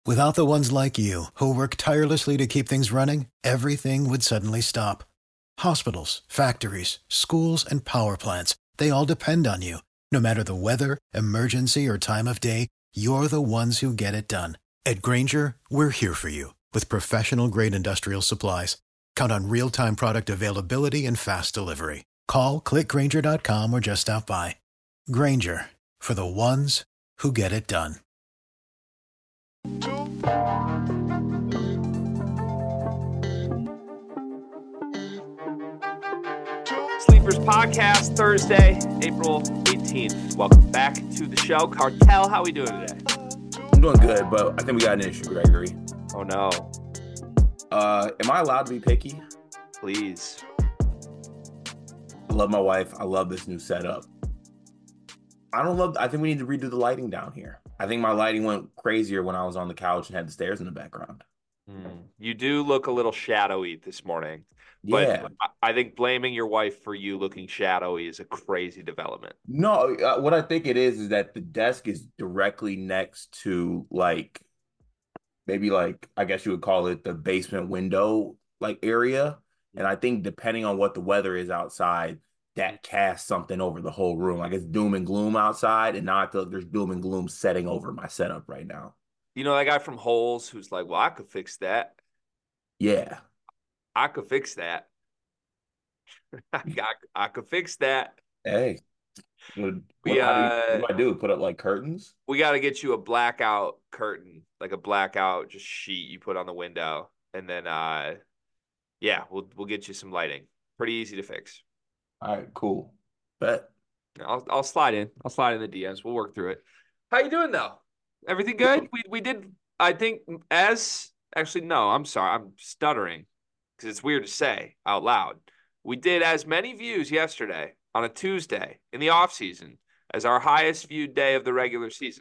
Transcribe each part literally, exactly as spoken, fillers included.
Without the ones like you, who work tirelessly to keep things running, everything would suddenly stop. Hospitals, factories, schools, and power plants, they all depend on you. No matter the weather, emergency, or time of day, you're the ones who get it done. At Grainger, we're here for you with professional-grade industrial supplies. Count on real-time product availability and fast delivery. Call, click Grainger dot com, or just stop by. Grainger, for the ones who get it done. Sleepers Podcast, Thursday, April eighteenth. Welcome back to the show. Cartel, how are we doing today? I'm doing good, but I think we got an issue, Gregory. Oh, no. Uh, am I allowed to be picky? Please. I love my wife. I love this new setup. I don't love, I think we need to redo the lighting down here. I think my lighting went crazier when I was on the couch and had the stairs in the background. Mm. You do look a little shadowy this morning. Yeah. But I think blaming your wife for you looking shadowy is a crazy development. No, uh, what I think it is is that the desk is directly next to, like, maybe like, I guess you would call it the basement window like area. And I think depending on what the weather is outside, that casts something over the whole room. Like it's doom and gloom outside, and now I feel like there's doom and gloom setting over my setup right now. You know that guy from Holes who's like, well, I could fix that. Yeah. I could fix that. I, I could fix that. Hey. What, we, uh, do, you, what do I do? uh, Put up like curtains? We got to get you a blackout curtain, like a blackout just sheet you put on the window. And then, uh, yeah, we'll we'll get you some lighting. Pretty easy to fix. All right, cool. Bet. I'll I'll slide in. I'll slide in the D Ms. We'll work through it. How you doing though? Everything good? We we did. I think as actually no. I'm sorry. I'm stuttering because it's weird to say out loud. We did as many views yesterday on a Tuesday in the off season as our highest viewed day of the regular season.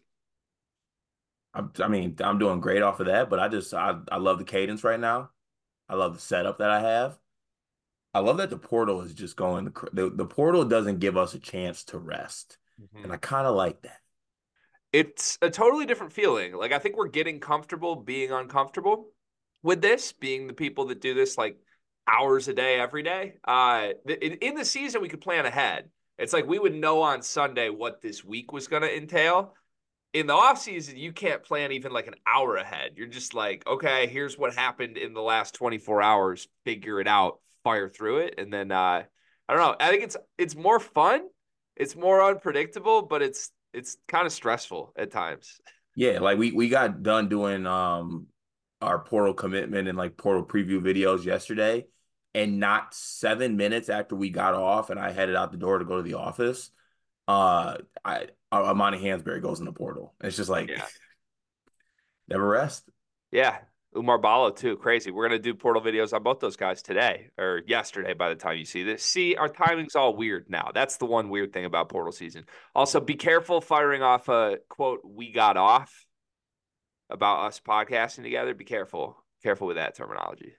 I'm, I mean, I'm doing great off of that, but I just I I love the cadence right now. I love the setup that I have. I love that the portal is just going. The, the portal doesn't give us a chance to rest. Mm-hmm. And I kind of like that. It's a totally different feeling. Like, I think we're getting comfortable being uncomfortable with this, being the people that do this like hours a day, every day. Uh, in, in the season, we could plan ahead. It's like we would know on Sunday what this week was going to entail. In the off season, you can't plan even like an hour ahead. You're just like, okay, here's what happened in the last twenty-four hours. Figure it out. Fire through it, and then uh I don't know. I think it's it's more fun, it's more unpredictable, but it's it's kind of stressful at times. Yeah, like we we got done doing um our portal commitment and like portal preview videos yesterday, and not seven minutes after we got off and I headed out the door to go to the office, uh I Amani Hansberry goes in the portal. It's just like yeah. Never rest. Yeah. Umar Ballo, too. Crazy. We're going to do portal videos on both those guys today or yesterday by the time you see this. See, our timing's all weird now. That's the one weird thing about portal season. Also, be careful firing off a quote, we got off about us podcasting together. Be careful. Careful with that terminology.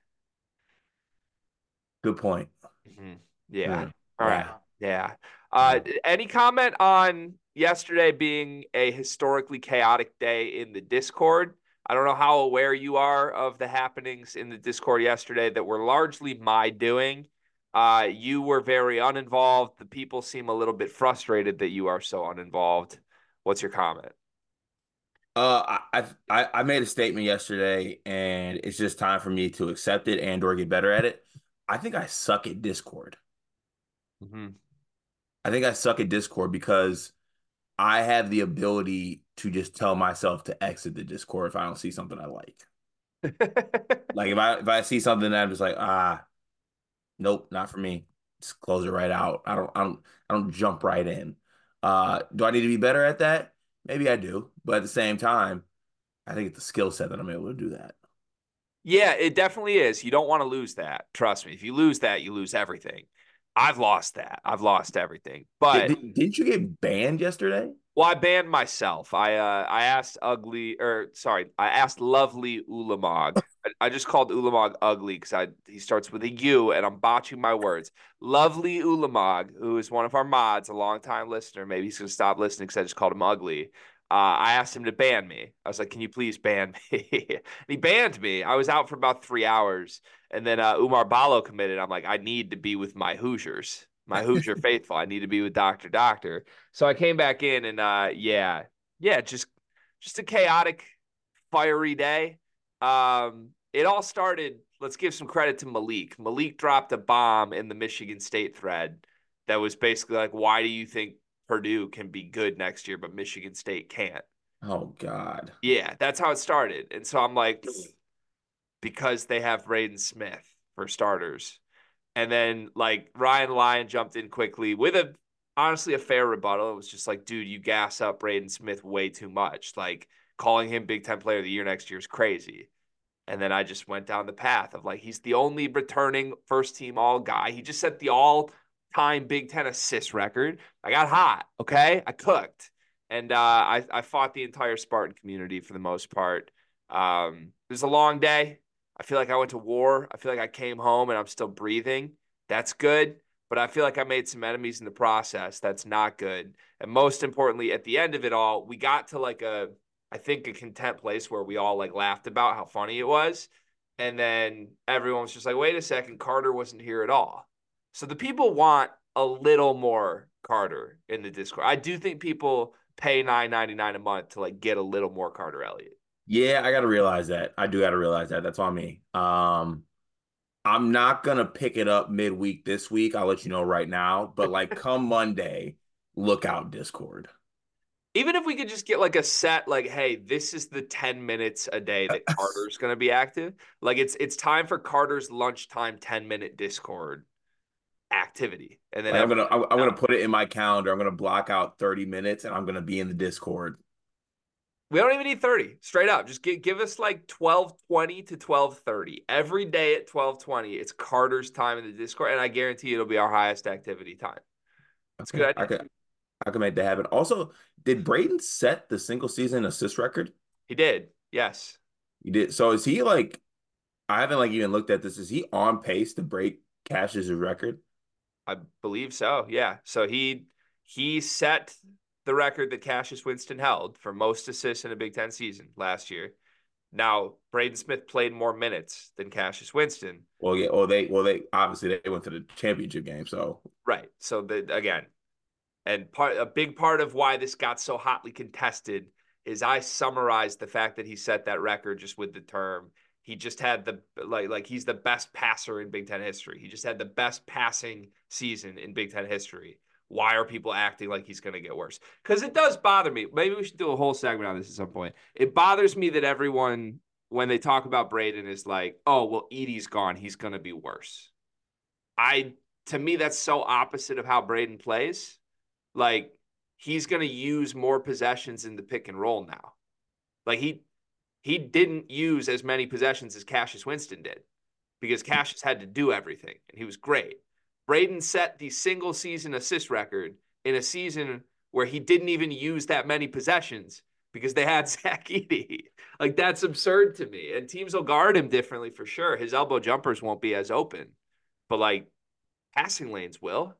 Good point. Mm-hmm. Yeah. yeah. All right. Yeah. Uh, any comment on yesterday being a historically chaotic day in the Discord? I don't know how aware you are of the happenings in the Discord yesterday that were largely my doing. Uh, you were very uninvolved. The people seem a little bit frustrated that you are so uninvolved. What's your comment? Uh, I I I made a statement yesterday, and it's just time for me to accept it and or get better at it. I think I suck at Discord. Mm-hmm. I think I suck at Discord because I have the ability to just tell myself to exit the Discord if I don't see something I like. Like if I if I see something that I'm just like, ah, nope, not for me. Just close it right out. I don't I don't I don't jump right in. Uh, do I need to be better at that? Maybe I do, but at the same time, I think it's the skill set that I'm able to do that. Yeah, it definitely is. You don't want to lose that. Trust me. If you lose that, you lose everything. I've lost that. I've lost everything. But Did, didn't you get banned yesterday? Well, I banned myself. I uh, I asked ugly or sorry, I asked lovely Ulamog. I, I just called Ulamog ugly because I he starts with a U and I'm botching my words. Lovely Ulamog, who is one of our mods, a longtime listener. Maybe he's gonna stop listening because I just called him ugly. Uh, I asked him to ban me. I was like, "Can you please ban me?" And he banned me. I was out for about three hours, and then uh, Umar Ballo committed. I'm like, "I need to be with my Hoosiers, my Hoosier faithful. I need to be with Doctor Doctor." So I came back in, and uh, yeah, yeah, just just a chaotic, fiery day. Um, it all started. Let's give some credit to Malik. Malik dropped a bomb in the Michigan State thread that was basically like, "Why do you think Purdue can be good next year, but Michigan State can't?" Oh God. Yeah, that's how it started. And so I'm like, because they have Braden Smith for starters. And then like Ryan Lyon jumped in quickly with a honestly a fair rebuttal. It was just like, dude, you gas up Braden Smith way too much. Like calling him Big Ten Player of the Year next year is crazy. And then I just went down the path of like, he's the only returning first team all guy. He just set the all time Big Ten assist record. I got hot. Okay. I cooked. And uh, I, I fought the entire Spartan community for the most part. Um, it was a long day. I feel like I went to war. I feel like I came home and I'm still breathing. That's good. But I feel like I made some enemies in the process. That's not good. And most importantly, at the end of it all, we got to like a, I think, a content place where we all like laughed about how funny it was. And then everyone was just like, wait a second, Carter wasn't here at all. So the people want a little more Carter in the Discord. I do think people pay nine ninety-nine a month to like get a little more Carter Elliott. Yeah, I gotta realize that. I do gotta realize that. That's on me. Um, I'm not gonna pick it up midweek this week. I'll let you know right now. But like come Monday, look out Discord. Even if we could just get like a set, like, hey, this is the ten minutes a day that Carter's going to be active. Like it's it's time for Carter's lunchtime ten minute Discord activity. And then Like I'm gonna I'm, I'm gonna no. put it in my calendar. I'm gonna block out thirty minutes and I'm gonna be in the Discord. We don't even need thirty. Straight up. Just give, give us like twelve twenty to twelve thirty. Every day at twelve twenty, it's Carter's time in the Discord. And I guarantee it'll be our highest activity time. That's a Okay, good I idea. could I could make that happen. Also, did Braden set the single season assist record? He did. Yes. He did. So is he like I haven't like even looked at this. Is he on pace to break Cash's record? I believe so. Yeah. So he he set the record that Cassius Winston held for most assists in a Big Ten season last year. Now, Braden Smith played more minutes than Cassius Winston. Well, yeah. Well, they well they obviously they went to the championship game. So Right. So the again, and part a big part of why this got so hotly contested is I summarized the fact that he set that record just with the term. He just had the like like he's the best passer in Big Ten history. He just had the best passing season in Big Ten history. Why are people acting like he's going to get worse? Because it does bother me. Maybe we should do a whole segment on this at some point. It bothers me that everyone, when they talk about Braden, is like, oh, well, Edey's gone. He's going to be worse. I, to me, that's so opposite of how Braden plays. Like, he's going to use more possessions in the pick and roll now. Like, he, he didn't use as many possessions as Cassius Winston did because Cassius had to do everything, and he was great. Braden set the single season assist record in a season where he didn't even use that many possessions because they had Zach Edey. Like, that's absurd to me. And teams will guard him differently for sure. His elbow jumpers won't be as open, but like passing lanes will.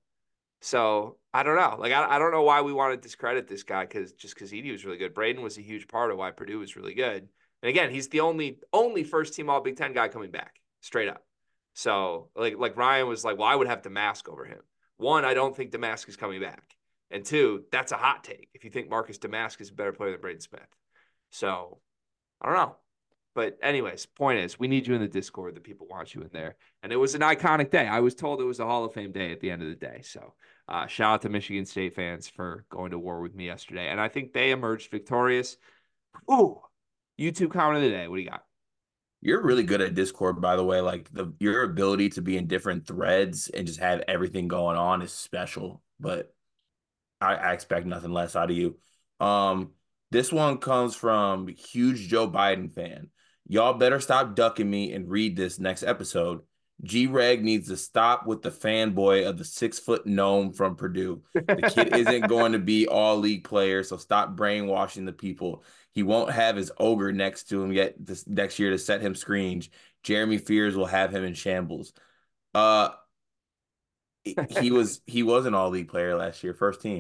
So I don't know. Like, I, I don't know why we want to discredit this guy because just because Edey was really good. Braden was a huge part of why Purdue was really good. And again, he's the only only first team All Big Ten guy coming back, straight up. So like like Ryan was like, well, I would have Domask over him. One, I don't think Domask is coming back. And two, that's a hot take if you think Marcus Domask is a better player than Braden Smith. So I don't know. But anyways, point is, we need you in the Discord. The people want you in there. And it was an iconic day. I was told it was a Hall of Fame day at the end of the day. So uh, shout out to Michigan State fans for going to war with me yesterday. And I think they emerged victorious. Ooh, YouTube comment of the day. What do you got? you're really good at Discord, by the way. Like the your ability to be in different threads and just have everything going on is special. But I, I expect nothing less out of you. Um, this one comes from huge Joe Biden fan. Y'all better stop ducking me and read this next episode. G-Reg needs to stop with the fanboy of the six-foot gnome from Purdue. The kid isn't going to be all league player, so stop brainwashing the people. He won't have his ogre next to him yet this next year to set him screens. Jeremy Fears will have him in shambles. Uh, he was he was an all league player last year, first team.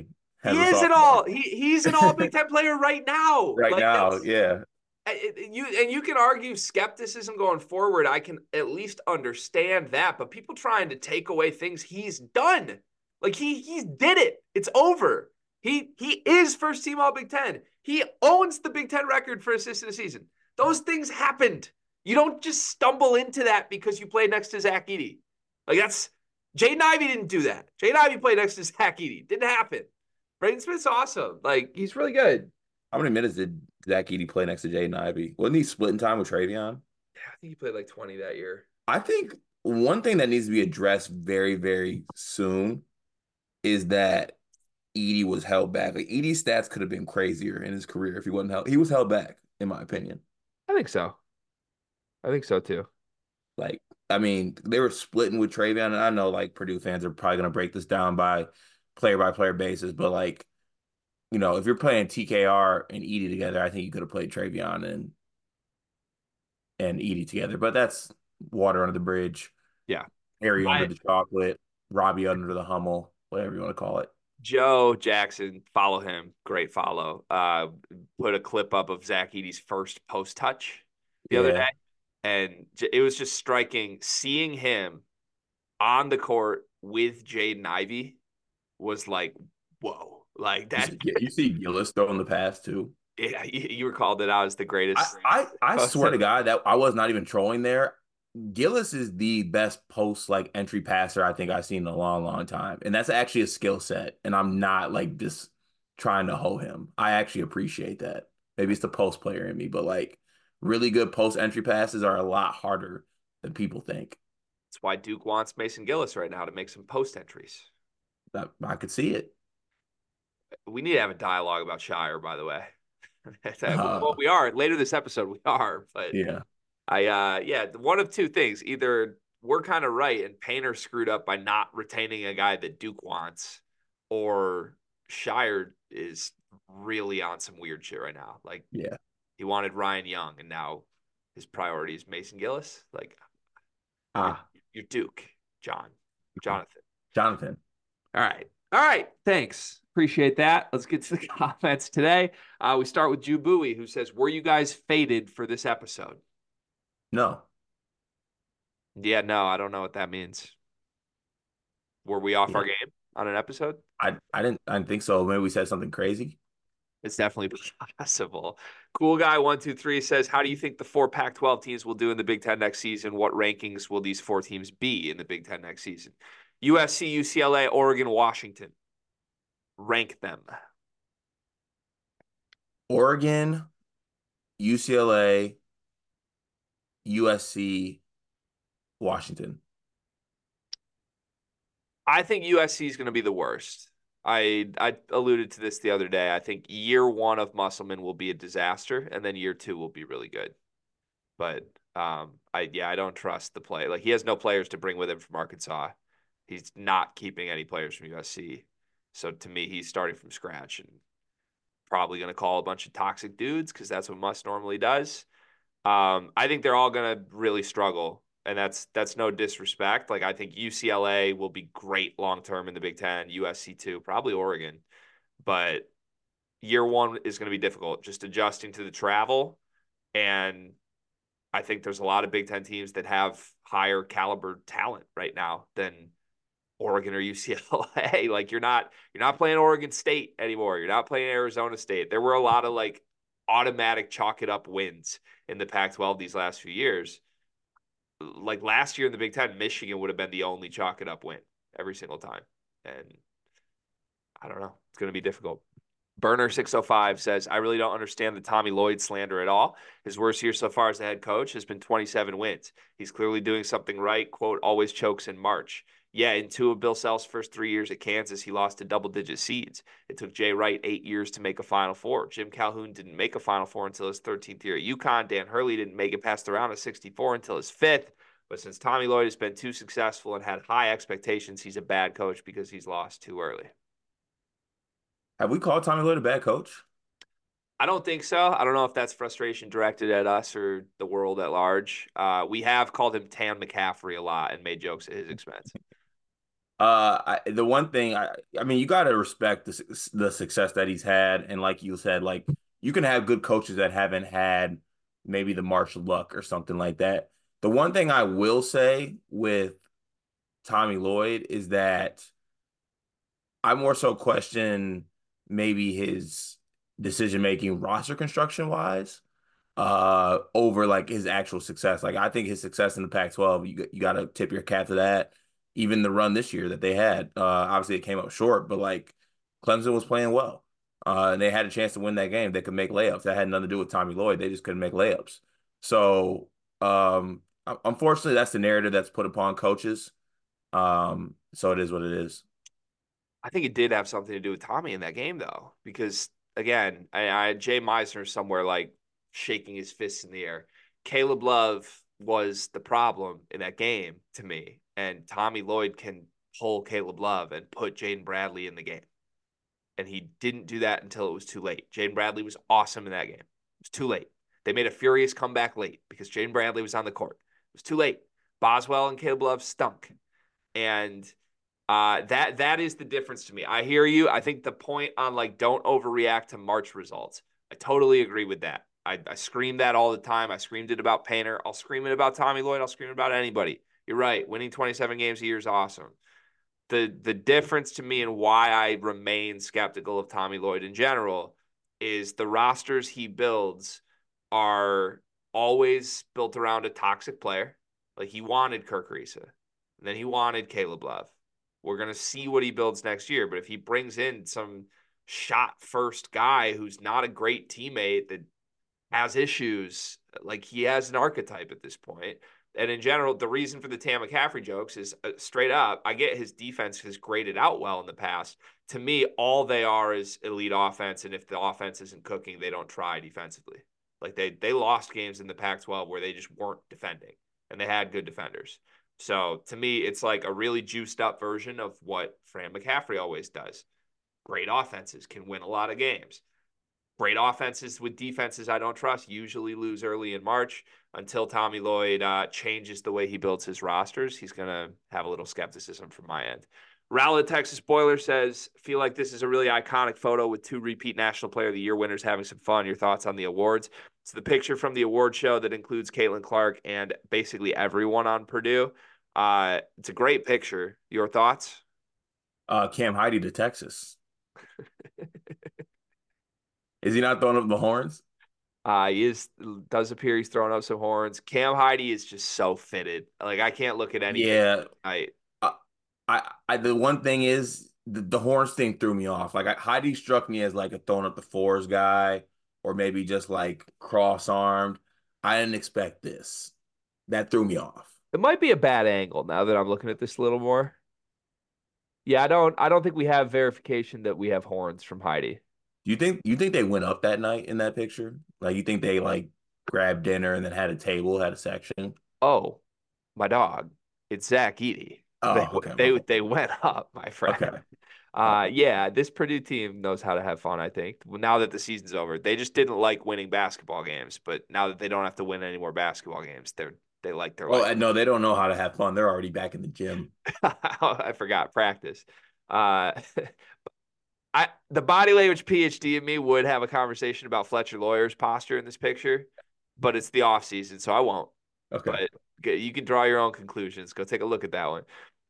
He as a is an sophomore. all. He he's an all Big Ten player right now. Right Like now, that's yeah. you and you can argue skepticism going forward. I can at least understand that, but people trying to take away things he's done, like he he did it. It's over. He he is first team All Big Ten. He owns the Big Ten record for assists in a season. Those things happened. You don't just stumble into that because you played next to Zach Edey. Like that's Jaden Ivey didn't do that. Jaden Ivey played next to Zach Edey. Didn't happen. Braden Smith's awesome. Like he's really good. How many minutes did Zach Edey play next to Jaden Ivey? Wasn't he splitting time with Travion? Yeah, I think he played like twenty that year. I think one thing that needs to be addressed very, very soon is that Edey was held back. Like Edey's stats could have been crazier in his career if he wasn't held. He was held back, in my opinion. I think so. I think so too. Like, I mean, they were splitting with Travion, and I know like Purdue fans are probably gonna break this down by player by player basis, but like, you know, if you're playing T K R and Edey together, I think you could have played Travion and and Edey together. But that's water under the bridge. Yeah. Harry I, under the chocolate, Robbie under the Hummel, whatever you want to call it. Joe Jackson, follow him. Great follow. Uh, put a clip up of Zach Edey's first post touch the yeah. other day. And it was just striking. Seeing him on the court with Jaden Ivey was like, whoa. Like that. You see, you see Gillis throwing the pass too. Yeah, you, you recalled it out as the greatest. I, I, I swear to God that I was not even trolling there. Gillis is the best post like entry passer I think I've seen in a long, long time. And that's actually a skill set. And I'm not like just trying to hoe him. I actually appreciate that. Maybe it's the post player in me, but like really good post entry passes are a lot harder than people think. That's why Duke wants Mason Gillis right now to make some post entries. That, I could see it. We need to have a dialogue about Scheyer, by the way. uh, well, we are later this episode. We are, but yeah. I, uh, yeah, one of two things. Either we're kind of right and Painter screwed up by not retaining a guy that Duke wants, or Scheyer is really on some weird shit right now. Like, yeah, he wanted Ryan Young, and now his priority is Mason Gillis. Like, ah, you're, you're Duke, John, Jonathan, Jonathan. All right. All right. Thanks. Appreciate that. Let's get to the comments today. Uh, we start with Jew Bowie, who says, were you guys faded for this episode? No. Yeah, no, I don't know what that means. Were we off yeah. our game on an episode? I I didn't I didn't think so. Maybe we said something crazy. It's definitely possible. Cool Guy one two three says, how do you think the four Pac twelve teams will do in the Big Ten next season? What rankings will these four teams be in the Big Ten next season? U S C, U C L A, Oregon, Washington. Rank them. Oregon, U C L A, U S C, Washington. I think U S C is going to be the worst. I I alluded to this the other day. I think year one of Musselman will be a disaster, and then year two will be really good. But um, I yeah, I don't trust the play. Like he has no players to bring with him from Arkansas. He's not keeping any players from U S C. So to me, he's starting from scratch and probably going to call a bunch of toxic dudes because that's what Muss normally does. Um, I think they're all going to really struggle. And that's that's no disrespect. Like I think U C L A will be great long term in the Big Ten, U S C too, probably Oregon. But year one is going to be difficult, just adjusting to the travel. And I think there's a lot of Big Ten teams that have higher caliber talent right now than Oregon or U C L A. Like you're not you're not playing Oregon State anymore. You're not playing Arizona State. There were a lot of like automatic chalk it up wins in the Pac twelve these last few years. Like last year in the Big Ten, Michigan would have been the only chalk it up win every single time. And I don't know. It's going to be difficult. Burner six oh five says, I really don't understand the Tommy Lloyd slander at all. His worst year so far as the head coach has been twenty-seven wins. He's clearly doing something right. Quote, always chokes in March. Yeah, in two of Bill Self's first three years at Kansas, he lost to double-digit seeds. It took Jay Wright eight years to make a Final Four. Jim Calhoun didn't make a Final Four until his thirteenth year at UConn. Dan Hurley didn't make it past the round of sixty-four until his fifth. But since Tommy Lloyd has been too successful and had high expectations, he's a bad coach because he's lost too early. Have we called Tommy Lloyd a bad coach? I don't think so. I don't know if that's frustration directed at us or the world at large. Uh, we have called him Tan McCaffrey a lot and made jokes at his expense. Uh, I, the one thing I, I mean, you got to respect the su- the success that he's had, and like you said, like you can have good coaches that haven't had maybe the Marshall luck or something like that. The one thing I will say with Tommy Lloyd is that I more so question maybe his decision making roster construction wise uh over like his actual success. Like I think his success in the Pac twelve, you you got to tip your cap to that. Even the run this year that they had, uh obviously it came up short, but like Clemson was playing well. Uh and they had a chance to win that game. They could make layups. That had nothing to do with Tommy Lloyd. They just couldn't make layups. So, um unfortunately that's the narrative that's put upon coaches. Um so it is what it is. I think it did have something to do with Tommy in that game, though, because again, I, I had Jay Meisner somewhere like shaking his fists in the air. Caleb Love was the problem in that game to me, and Tommy Lloyd can pull Caleb Love and put Jaden Bradley in the game, and he didn't do that until it was too late. Jaden Bradley was awesome in that game. It was too late. They made a furious comeback late because Jaden Bradley was on the court. It was too late. Boswell and Caleb Love stunk, and uh, that that is the difference to me. I hear you. I think the point on like don't overreact to March results. I totally agree with that. I, I scream that all the time. I screamed it about Painter. I'll scream it about Tommy Lloyd. I'll scream it about anybody. You're right. Winning twenty-seven games a year is awesome. The the difference to me and why I remain skeptical of Tommy Lloyd in general is the rosters he builds are always built around a toxic player. Like he wanted Kirk Risa, and then he wanted Caleb Love. We're going to see what he builds next year. But if he brings in some shot first guy who's not a great teammate that has issues, like he has an archetype at this point. And in general, the reason for the Tam McCaffrey jokes is uh, straight up. I get his defense has graded out well in the past. To me, all they are is elite offense. And if the offense isn't cooking, they don't try defensively. Like they they lost games in the Pac twelve where they just weren't defending and they had good defenders. So to me, it's like a really juiced up version of what Fran McCaffrey always does. Great offenses can win a lot of games. Great offenses with defenses I don't trust usually lose early in March. Until Tommy Lloyd uh, changes the way he builds his rosters, he's going to have a little skepticism from my end. Rowlett, Texas Boiler says, feel like this is a really iconic photo with two repeat National Player of the Year winners having some fun. Your thoughts on the awards? It's the picture from the award show that includes Caitlin Clark and basically everyone on Purdue. Uh, it's a great picture. Your thoughts? Uh Cam Heidi to Texas. Is he not throwing up the horns? Uh, he is does appear he's throwing up some horns. Cam Heidi is just so fitted. Like I can't look at anything. Yeah. I I, I, I the one thing is the, the horns thing threw me off. Like I, Heidi struck me as like a throwing up the fours guy, or maybe just like cross armed. I didn't expect this. That threw me off. It might be a bad angle now that I'm looking at this a little more. Yeah, I don't I don't think we have verification that we have horns from Heidi. Do you think you think they went up that night in that picture? Like you think they like grabbed dinner and then had a table, had a section? Oh, my dog. It's Zach Edey. They Oh, okay, my they fault. they went up, my friend. Okay. Uh Okay. yeah, this Purdue team knows how to have fun, I think. Well, now that the season's over. They just didn't like winning basketball games, but now that they don't have to win any more basketball games, they're they like their life. Oh, no, they don't know how to have fun. They're already back in the gym. I forgot practice. Uh I the body language PhD in me would have a conversation about Fletcher Lawyer's posture in this picture, but it's the off season, so I won't. Okay. But you can draw your own conclusions. Go take a look at that one.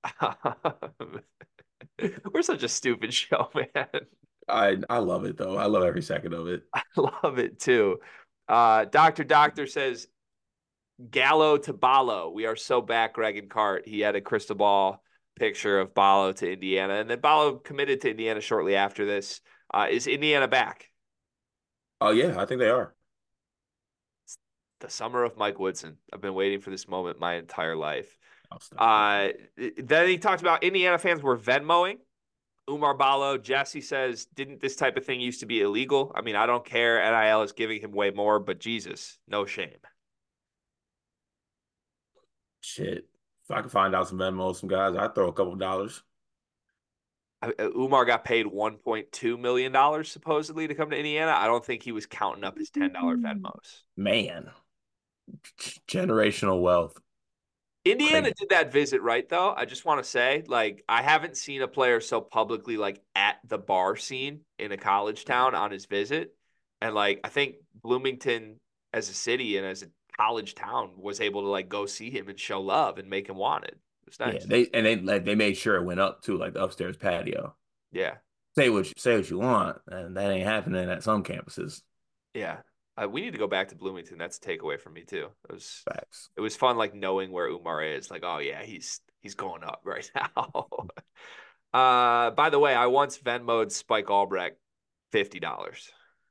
We're such a stupid show, man. I I love it though. I love every second of it. I love it too. Uh, Doctor Doctor says Gallo to Ballo. We are so back, Greg and Cart. He had a crystal ball picture of Ballo to Indiana, and then Ballo committed to Indiana shortly after this. Uh, is Indiana back? Oh yeah, I think they are. The summer of Mike Woodson. I've been waiting for this moment my entire life. I'll stop. Uh, then he talked about Indiana fans were Venmoing. Umar Ballo, Jesse says, didn't this type of thing used to be illegal? I mean, I don't care. N I L is giving him way more, but Jesus, no shame. Shit. If I could find out some Venmo, some guys, I'd throw a couple dollars. Uh, Umar got paid one point two million dollars supposedly to come to Indiana. I don't think he was counting up his ten dollar Venmos. Man, generational wealth. Indiana Crazy. did that visit right, though. I just want to say, like, I haven't seen a player so publicly, like, at the bar scene in a college town on his visit. And, like, I think Bloomington as a city and as a college town was able to, like, go see him and show love and make him wanted. It was Yeah, nice. they and they like they made sure it went up too, like the upstairs patio. Yeah. Say what you, say what you want, and that ain't happening at some campuses. Yeah. Uh, we need to go back to Bloomington. That's a takeaway from me, too. It was, Facts. it was fun, like, knowing where Umar is. Like, oh, yeah, he's, he's going up right now. Uh, by the way, I once Venmoed Spike Albrecht fifty dollars.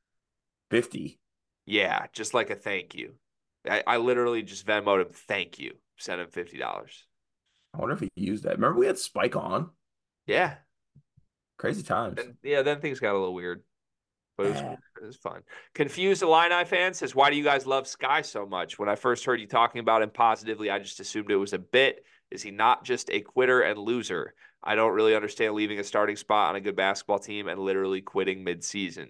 Fifty. Yeah, just like a thank you. I, I literally just Venmoed him thank you. Sent him fifty dollars. I wonder if he used that. Remember we had Spike on. Yeah. Crazy times. And yeah, then things got a little weird. But it was Yeah. it was fun. Confused Illini fan says, why do you guys love Sky so much? When I first heard you talking about him positively, I just assumed it was a bit. Is he not just a quitter and loser? I don't really understand leaving a starting spot on a good basketball team and literally quitting mid-season.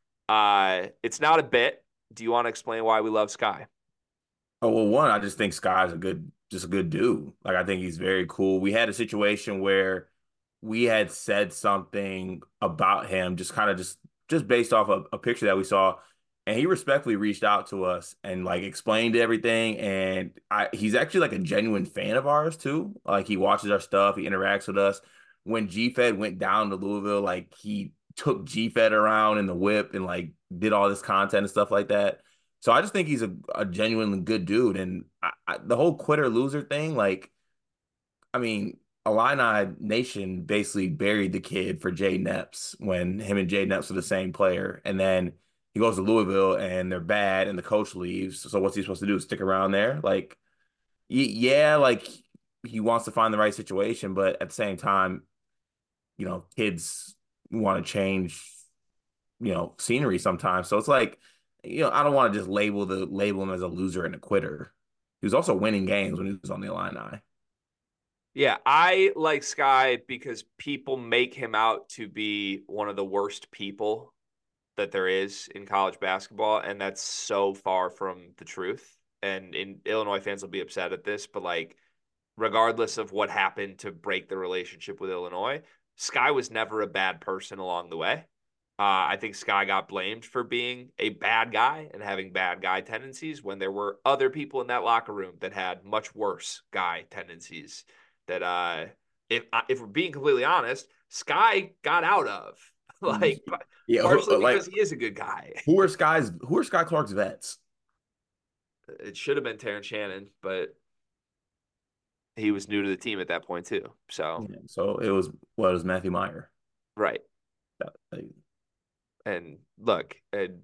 Uh, it's not a bit. Do you want to explain why we love Sky? Oh well, one, I just think Sky's a good, just a good dude. Like I think he's very cool. We had a situation where we had said something about him, just kind of just just based off of a picture that we saw, and he respectfully reached out to us and like explained everything. And I, he's actually like a genuine fan of ours too. Like he watches our stuff, he interacts with us. When G Fed went down to Louisville, like he took G Fed around in the whip and like did all this content and stuff like that. So I just think he's a, a genuinely good dude. And I, I, the whole quitter loser thing, like, I mean, Illini Nation basically buried the kid for Jay Neps when him and Jay Neps were the same player. And then he goes to Louisville and they're bad and the coach leaves. So what's he supposed to do? Stick around there? Like, yeah, like he wants to find the right situation, but at the same time, you know, kids want to change, you know, scenery sometimes. So it's like, you know, I don't want to just label the label him as a loser and a quitter. He was also winning games when he was on the Illini. Yeah, I like Sky because people make him out to be one of the worst people that there is in college basketball, and that's so far from the truth. And in Illinois fans will be upset at this, but like regardless of what happened to break the relationship with Illinois, Sky was never a bad person along the way. Uh, I think Sky got blamed for being a bad guy and having bad guy tendencies when there were other people in that locker room that had much worse guy tendencies. That uh, if if we're being completely honest, Sky got out of like Yeah, partially like because he is a good guy. who are Sky's who are Sky Clark's vets? It should have been Terrence Shannon, but he was new to the team at that point too. So Yeah, so it was what it was Matthew Meyer. right. Like, And look, and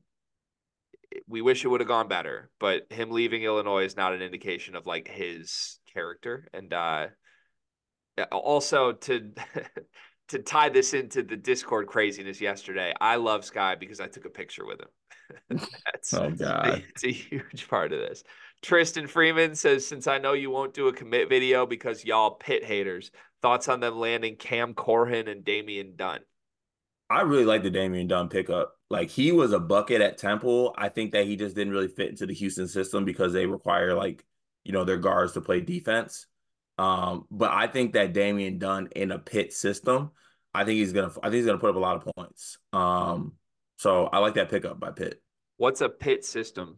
we wish it would have gone better, but him leaving Illinois is not an indication of like his character. And uh also to to tie this into the Discord craziness yesterday, I love Sky because I took a picture with him. That's oh God. it's a huge part of this. Tristan Freeman says, since I know you won't do a commit video because y'all pit haters, thoughts on them landing Cam Corhin and Damian Dunn? I really like the Damian Dunn pickup. Like he was a bucket at Temple. I think that he just didn't really fit into the Houston system because they require like, you know, their guards to play defense. Um, but I think that Damian Dunn in a Pitt system, I think he's gonna I think he's gonna put up a lot of points. Um, so I like that pickup by Pitt. What's a pit system?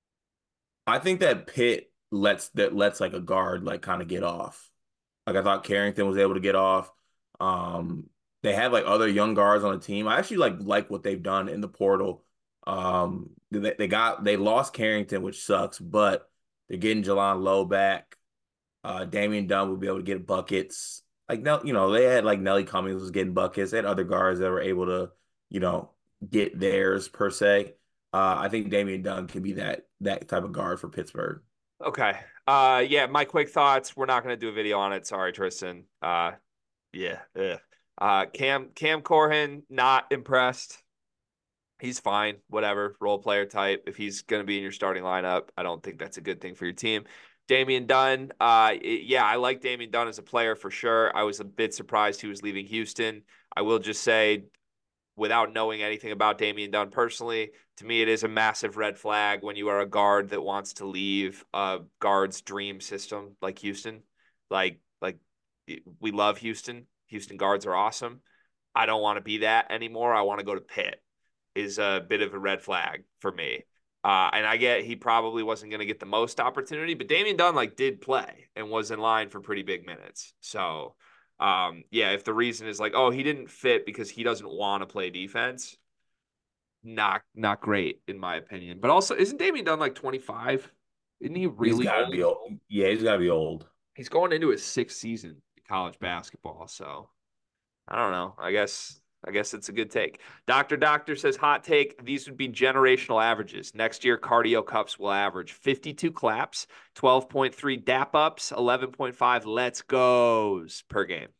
I think that Pitt lets that lets like a guard like kind of get off. Like I thought Carrington was able to get off. Um, they have like other young guards on the team. I actually like like what they've done in the portal. Um, they, they got they lost Carrington, which sucks, but they're getting Jalan Lowe back. Uh, Damian Dunn will be able to get buckets. Like no, you know, they had like Nelly Cummings was getting buckets. They had other guards that were able to, you know, get theirs per se. Uh, I think Damian Dunn can be that that type of guard for Pittsburgh. Okay. Uh, yeah, my quick thoughts. We're not going to do a video on it. Sorry, Tristan. Uh, yeah. Ugh. Uh, Cam Cam Corhin, not impressed. He's fine, whatever, role player type. If he's going to be in your starting lineup, I don't think that's a good thing for your team. Damian Dunn, uh, it, yeah, I like Damian Dunn as a player for sure. I was a bit surprised he was leaving Houston. I will just say without knowing anything about Damian Dunn personally, to me, it is a massive red flag when you are a guard that wants to leave a guard's dream system like Houston. Like, like we love Houston. Houston guards are awesome. I don't want to be that anymore. I want to go to Pitt is a bit of a red flag for me. Uh, and I get he probably wasn't going to get the most opportunity, but Damian Dunn like did play and was in line for pretty big minutes. So, um, yeah, if the reason is like, oh, he didn't fit because he doesn't want to play defense, not not great in my opinion. But also, isn't Damian Dunn like twenty-five? Isn't he He's really got to old? be old. Yeah, he's got to be old. He's going into his sixth season in college basketball, so I don't know. I guess I guess it's a good take. Doctor Doctor says hot take. These would be generational averages. Next year, cardio cups will average fifty-two claps, twelve point three dap ups, eleven point five let's goes per game.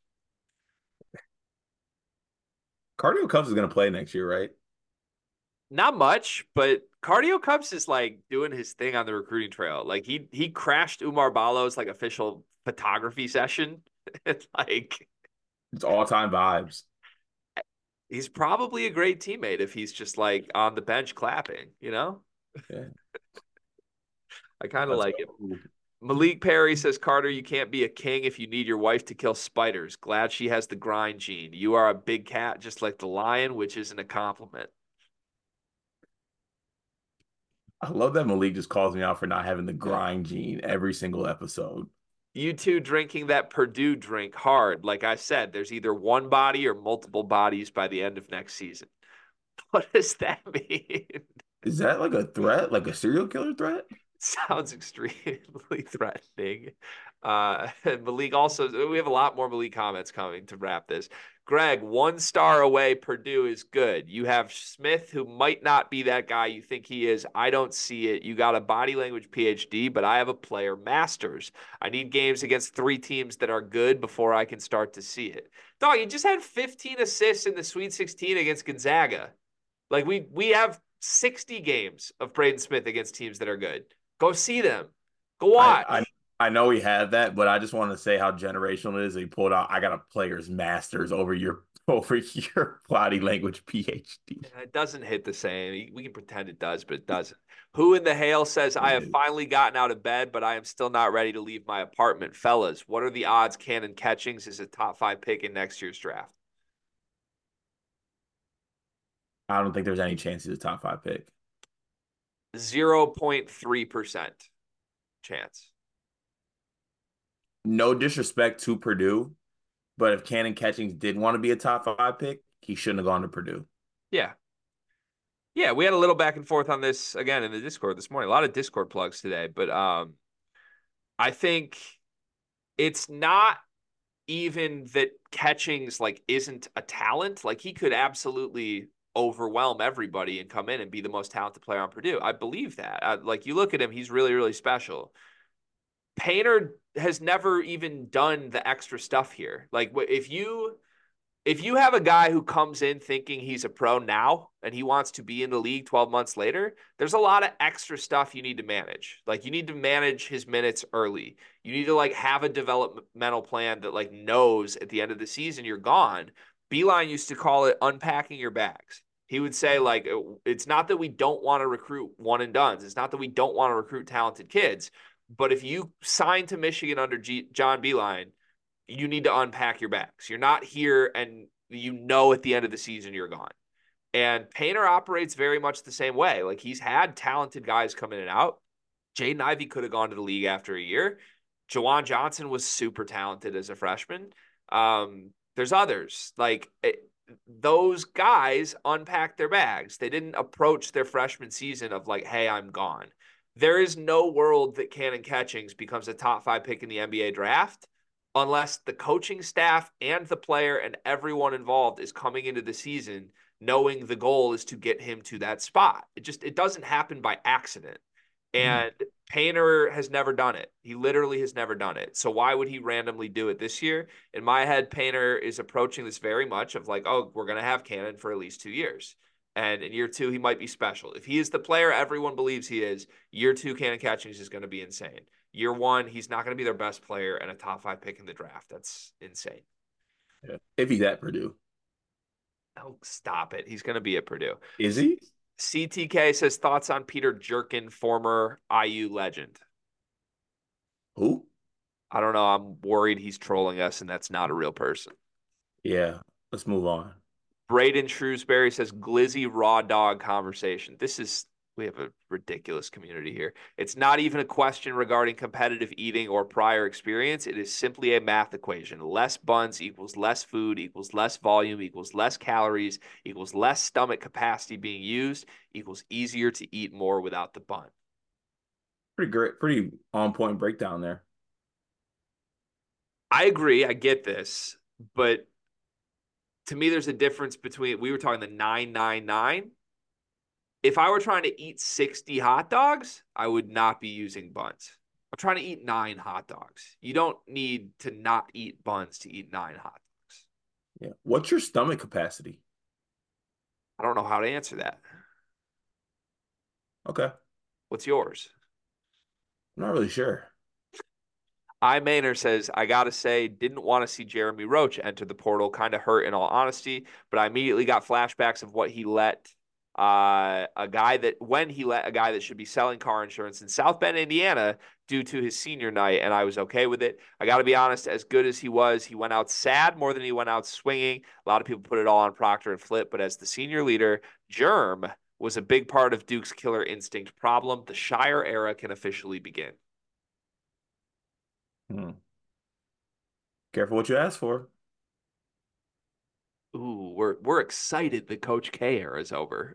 Cardio Cups is going to play next year, right? Not much, but Cardio Cups is like doing his thing on the recruiting trail. Like he he crashed Umar Balo's like official photography session. It's like It's all time vibes. he's probably a great teammate if he's just like on the bench clapping, you know? Yeah. I kind of Let's like go. it. Malik Perry says, Carter, you can't be a king if you need your wife to kill spiders. Glad she has the grind gene. You are a big cat just like the lion, which isn't a compliment. I love that Malik just calls me out for not having the grind gene every single episode. You two drinking that Purdue drink hard. Like I said, there's either one body or multiple bodies by the end of next season. What does that mean? Is that like a threat? Like a serial killer threat? Sounds extremely threatening. Uh, Malik also, we have a lot more Malik comments coming to wrap this. Greg, one star away, Purdue is good. You have Smith, who might not be that guy you think he is. I don't see it. You got a body language P H D, but I have a player master's. I need games against three teams that are good before I can start to see it. Dog, you just had fifteen assists in the Sweet sixteen against Gonzaga. Like we we have sixty games of Braden Smith against teams that are good. Go see them. Go watch. I, I I know we have that, but I just want to say how generational it is. He pulled out, I got a player's master's over your over your body language P H D. It doesn't hit the same. We can pretend it does, but it doesn't. Who in the hail says, I have finally gotten out of bed, but I am still not ready to leave my apartment. Fellas, what are the odds Cannon Catchings is a top five pick in next year's draft? I don't think there's any chance he's a top five pick. zero point three percent chance. No disrespect to Purdue, but if Cannon Catchings did want to be a top five pick, he shouldn't have gone to Purdue. Yeah. Yeah, we had a little back and forth on this again in the Discord this morning. A lot of Discord plugs today, but um, I think it's not even that Catchings like isn't a talent. Like he could absolutely overwhelm everybody and come in and be the most talented player on Purdue. I believe that. I, like you look at him, he's really, really special. Painter has never even done the extra stuff here. Like if you if you have a guy who comes in thinking he's a pro now and he wants to be in the league twelve months later, there's a lot of extra stuff you need to manage. Like you need to manage his minutes early. You need to like have a developmental plan that like knows at the end of the season you're gone. Beeline used to call it unpacking your bags. He would say like, it's not that we don't want to recruit one and dones. It's not that we don't want to recruit talented kids. But if you sign to Michigan under G- John Beilein, you need to unpack your bags. You're not here and you know at the end of the season you're gone. And Painter operates very much the same way. Like he's had talented guys come in and out. Jaden Ivey could have gone to the league after a year. Jawan Johnson was super talented as a freshman. Um, there's others. Like it, those guys unpacked their bags. They didn't approach their freshman season of like, hey, I'm gone. There is no world that Cannon Catchings becomes a top five pick in the N B A draft unless the coaching staff and the player and everyone involved is coming into the season knowing the goal is to get him to that spot. It just, it doesn't happen by accident. And mm. Painter has never done it. He literally has never done it. So why would he randomly do it this year? In my head, Painter is approaching this very much of like, oh, we're going to have Cannon for at least two years. And in year two, he might be special. If he is the player everyone believes he is, year two, Cannon Catchings is going to be insane. Year one, he's not going to be their best player and a top five pick in the draft. That's insane. Yeah. If he's at Purdue. Oh, stop it. He's going to be at Purdue. Is he? C T K says thoughts on Peter Jerkin, former I U legend. Who? I don't know. I'm worried he's trolling us, and that's not a real person. Yeah. Let's move on. Braden Shrewsbury says glizzy raw dog conversation. This is, we have a ridiculous community here. It's not even a question regarding competitive eating or prior experience. It is simply a math equation. Less buns equals less food equals less volume equals less calories equals less stomach capacity being used equals easier to eat more without the bun. Pretty great, pretty on point breakdown there. I agree. I get this, but to me, there's a difference between, we were talking the nine nine nine. If I were trying to eat sixty hot dogs, I would not be using buns. I'm trying to eat nine hot dogs. You don't need to not eat buns to eat nine hot dogs. Yeah. What's your stomach capacity? I don't know how to answer that. Okay. What's yours? I'm not really sure. I Maynard says, I got to say, didn't want to see Jeremy Roach enter the portal. Kind of hurt in all honesty, but I immediately got flashbacks of what he let uh, a guy that, when he let a guy that should be selling car insurance in South Bend, Indiana, due to his senior night, and I was okay with it. I got to be honest, as good as he was, he went out sad more than he went out swinging. A lot of people put it all on Proctor and Flip, but as the senior leader, Germ was a big part of Duke's killer instinct problem. The Shire era can officially begin. Hmm. Careful what you ask for. Ooh, we're we're excited the Coach K era is over.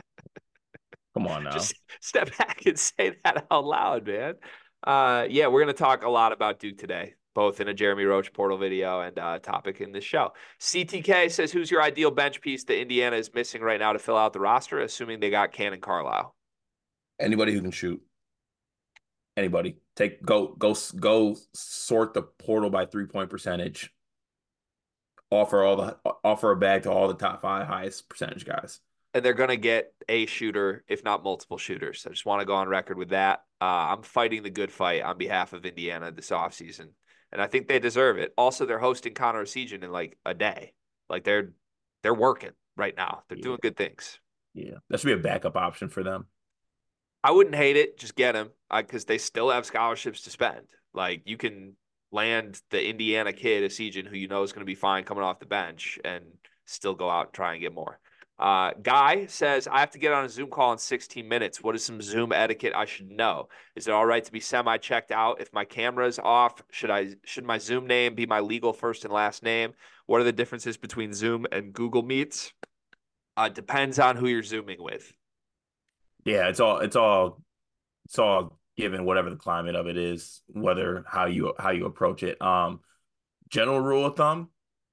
Come on now. Just step back and say that out loud, man. Uh, yeah, we're going to talk a lot about Duke today, both in a Jeremy Roach portal video and a uh, topic in this show. C T K says, who's your ideal bench piece that Indiana is missing right now to fill out the roster, assuming they got Cannon Carlisle? Anybody who can shoot. Anybody. Take go go go sort the portal by three-point percentage. Offer all the offer a bag to all the top five highest percentage guys. And they're going to get a shooter, if not multiple shooters. I just want to go on record with that. Uh, I'm fighting the good fight on behalf of Indiana this offseason, and I think they deserve it. Also, they're hosting Connor Essegian in like a day. Like they're they're working right now. They're yeah. doing good things. Yeah, that should be a backup option for them. I wouldn't hate it. Just get him because they still have scholarships to spend. Like you can land the Indiana kid, Essegian, who you know is going to be fine coming off the bench, and still go out and try and get more. Uh, Guy says, I have to get on a Zoom call in sixteen minutes. What is some Zoom etiquette I should know? Is it all right to be semi-checked out if my camera is off? Should I should my Zoom name be my legal first and last name? What are the differences between Zoom and Google Meets? Uh, depends on who you're Zooming with. Yeah, it's all it's all it's all given whatever the climate of it is, whether how you how you approach it. Um, general rule of thumb,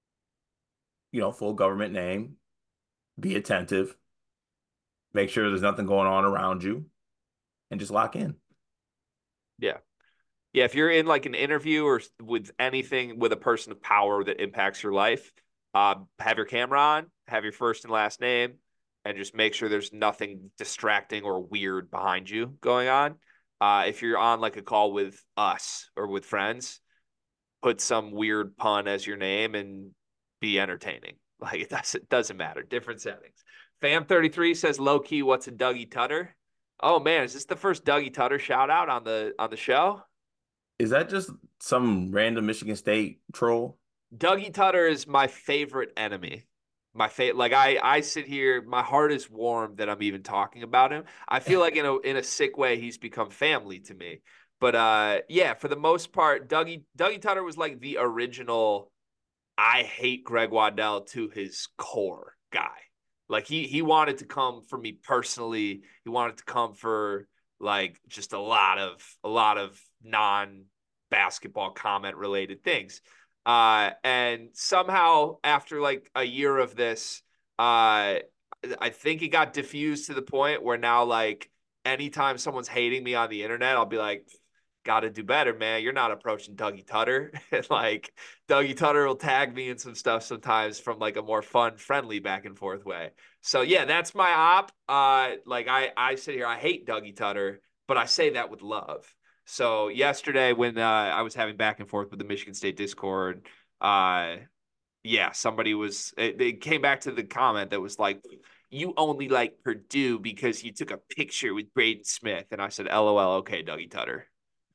you know, full government name. Be attentive. Make sure there's nothing going on around you, and just lock in. Yeah. Yeah, if you're in like an interview or with anything with a person of power that impacts your life, uh, have your camera on, have your first and last name, and just make sure there's nothing distracting or weird behind you going on. Uh, if you're on like a call with us or with friends, put some weird pun as your name and be entertaining. Like it doesn't, it doesn't matter. Different settings. Fam thirty-three says low key, what's a Dougie Tutter? Oh man, is this the first Dougie Tutter shout out on the on the show? Is that just some random Michigan State troll? Dougie Tutter is my favorite enemy. My favorite, like I, I sit here, my heart is warm that I'm even talking about him. I feel like in a in a sick way, he's become family to me. But uh, yeah, for the most part, Dougie Dougie Tutter was like the original. I hate Greg Waddell to his core guy. Like he he wanted to come for me personally. He wanted to come for like just a lot of a lot of non basketball comment related things. Uh, and somehow after like a year of this, uh, I think it got diffused to the point where now like anytime someone's hating me on the internet, I'll be like, got to do better, man. You're not approaching Dougie Tutter. And like Dougie Tutter will tag me in some stuff sometimes from like a more fun, friendly back and forth way. So yeah, that's my op. Uh, like I, I sit here, I hate Dougie Tutter, but I say that with love. So yesterday when uh, I was having back and forth with the Michigan State Discord, uh, Yeah, somebody was, it, it came back to the comment that was like, you only like Purdue because you took a picture with Braden Smith. And I said, LOL, okay, Dougie Tutter.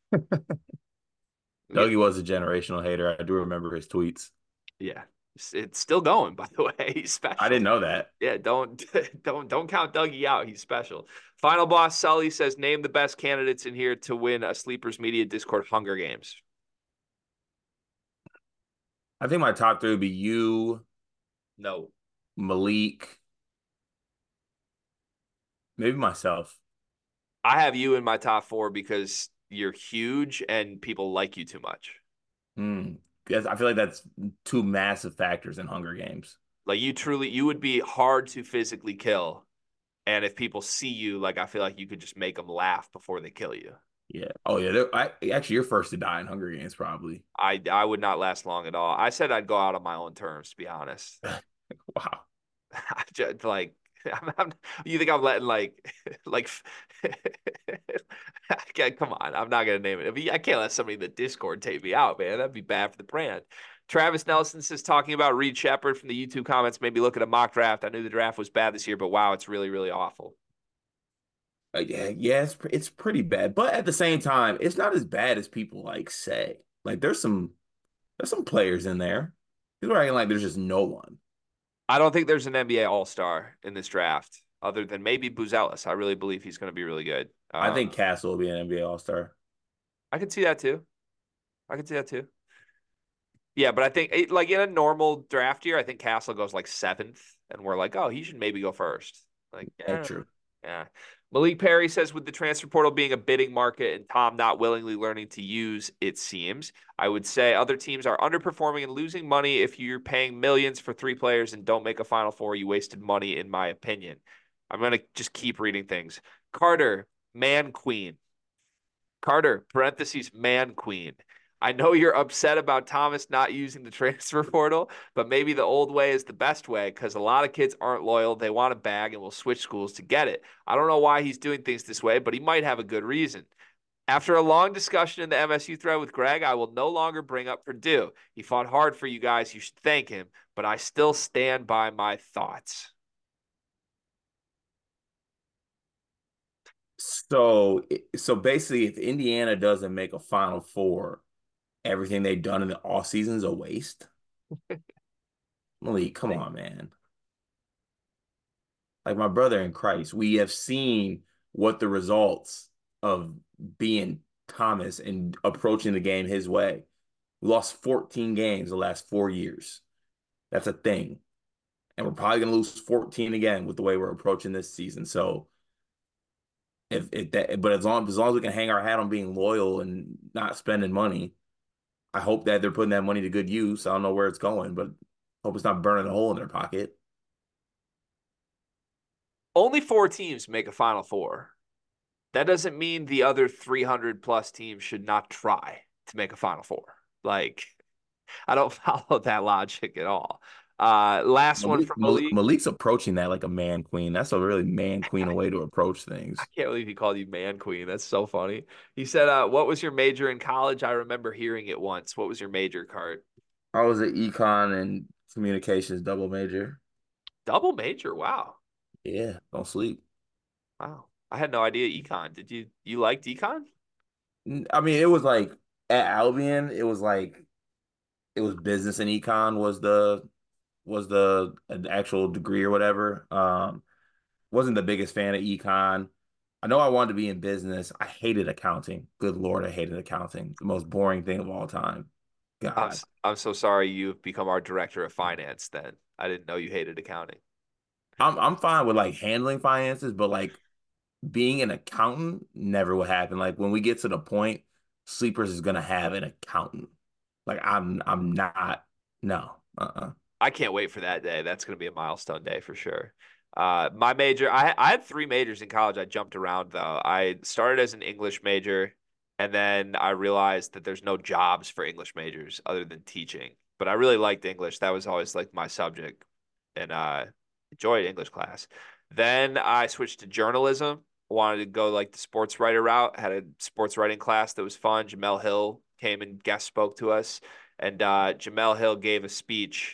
Yeah, Dougie was a generational hater. I do remember his tweets. yeah. It's, it's still going, by the way. He's I special. didn't know that. Yeah, don't don't don't count Dougie out. He's special. Final boss Sully says, name the best candidates in here to win a Sleepers Media Discord Hunger Games. I think my top three would be you, No. Malik, maybe myself. I have you in my top four because you're huge and people like you too much. Hmm. Yes, I feel like that's two massive factors in Hunger Games. Like you truly, you would be hard to physically kill. And if people see you, like I feel like you could just make them laugh before they kill you. Yeah. Oh yeah. they're- I actually you're first to die in Hunger Games probably. I I would not last long at all. I said I'd go out on my own terms, to be honest. Wow. I just, like, I'm, I'm, you think I'm letting like like okay, come on, I'm not gonna name it. I mean, I can't let somebody in the Discord take me out, man. That'd be bad for the brand. Travis Nelson says, talking about Reed Shepard from the YouTube comments made me look at a mock draft. I knew the draft was bad this year, but wow, it's really, really awful. Uh, yeah, yeah, it's pre- it's pretty bad, but at the same time, it's not as bad as people like say. Like there's some there's some players in there. People are acting like there's just no one. I don't think there's an N B A All-Star in this draft, other than maybe Buzelis. I really believe he's going to be really good. I Uh, think Castle will be an N B A All-Star. I could see that too. I could see that too. Yeah, but I think it, like in a normal draft year, I think Castle goes like seventh, and we're like, oh, he should maybe go first. Like, That's yeah, true. yeah. Malik Perry says, with the transfer portal being a bidding market and Tom not willingly learning to use, it seems, I would say other teams are underperforming and losing money. If you're paying millions for three players and don't make a Final Four, you wasted money, in my opinion. I'm going to just keep reading things. Carter, man queen. Carter, parentheses, man queen. I know you're upset about Thomas not using the transfer portal, but maybe the old way is the best way because a lot of kids aren't loyal. They want a bag and will switch schools to get it. I don't know why he's doing things this way, but he might have a good reason. After a long discussion in the M S U thread with Greg, I will no longer bring up Purdue. He fought hard for you guys. You should thank him, but I still stand by my thoughts. So so basically, if Indiana doesn't make a Final Four, everything they've done in the off season is a waste. Malik, come on, man. Like my brother in Christ, we have seen what the results of being Thomas and approaching the game his way. We lost fourteen games the last four years. That's a thing. And we're probably going to lose fourteen again with the way we're approaching this season. So if, if that, but as long, as long as we can hang our hat on being loyal and not spending money, I hope that they're putting that money to good use. I don't know where it's going, but hope it's not burning a hole in their pocket. Only four teams make a Final Four. That doesn't mean the other three hundred plus teams should not try to make a Final Four. Like, I don't follow that logic at all. Uh, last one Malik, from Malik, Malik. Malik's approaching that like a man queen. That's a really man queen way to approach I things. can't believe he called you man queen. That's so funny. He said, uh, what was your major in college? I remember hearing it once. What was your major, Cart? I was an econ and communications double major. Double major. Wow. Yeah, don't sleep. Wow. I had no idea econ. Did you you liked econ? I mean, it was like at Albion, it was like it was business and econ was the was the an actual degree or whatever. Um, wasn't the biggest fan of econ. I know I wanted to be in business. I hated accounting. Good Lord, I hated accounting. The most boring thing of all time. I'm, God. s- I'm so sorry you've become our director of finance then. I didn't know you hated accounting. I'm I'm fine with like handling finances, but like being an accountant never would happen. Like when we get to the point, Sleepers is gonna have an accountant. Like I'm I'm not no. Uh-uh. I can't wait for that day. That's going to be a milestone day for sure. Uh, my major, I, I had three majors in college. I jumped around though. I started as an English major, and then I realized that there's no jobs for English majors other than teaching. But I really liked English. That was always like my subject, and uh, enjoyed English class. Then I switched to journalism. Wanted to go like the sports writer route. Had a sports writing class that was fun. Jamel Hill came and guest spoke to us, and uh, Jamel Hill gave a speech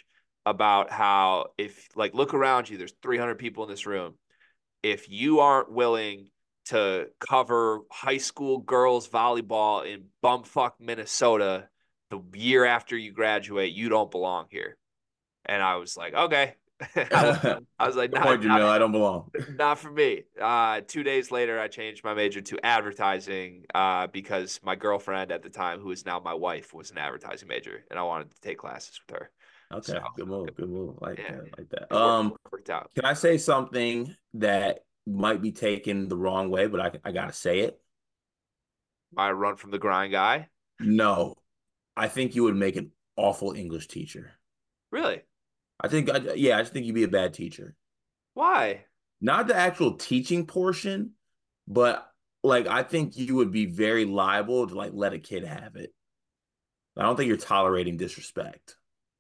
about how if like look around you, there's three hundred people in this room. If you aren't willing to cover high school girls volleyball in bumfuck Minnesota the year after you graduate, you don't belong here. And I was like, okay. I, was, I was like, Good not, point, Jamil. not, I don't belong. not for me. Uh, two days later, I changed my major to advertising uh, because my girlfriend at the time, who is now my wife, was an advertising major, and I wanted to take classes with her. Okay, So, good move. Good move. Like yeah, that. Like that. it worked, Um, worked out. can I say something that might be taken the wrong way, but I I gotta say it? My run from the grind guy. No, I think you would make an awful English teacher. Really? I think, I, yeah, I just think you'd be a bad teacher. Why? Not the actual teaching portion, but like I think you would be very liable to like let a kid have it. I don't think you're tolerating disrespect.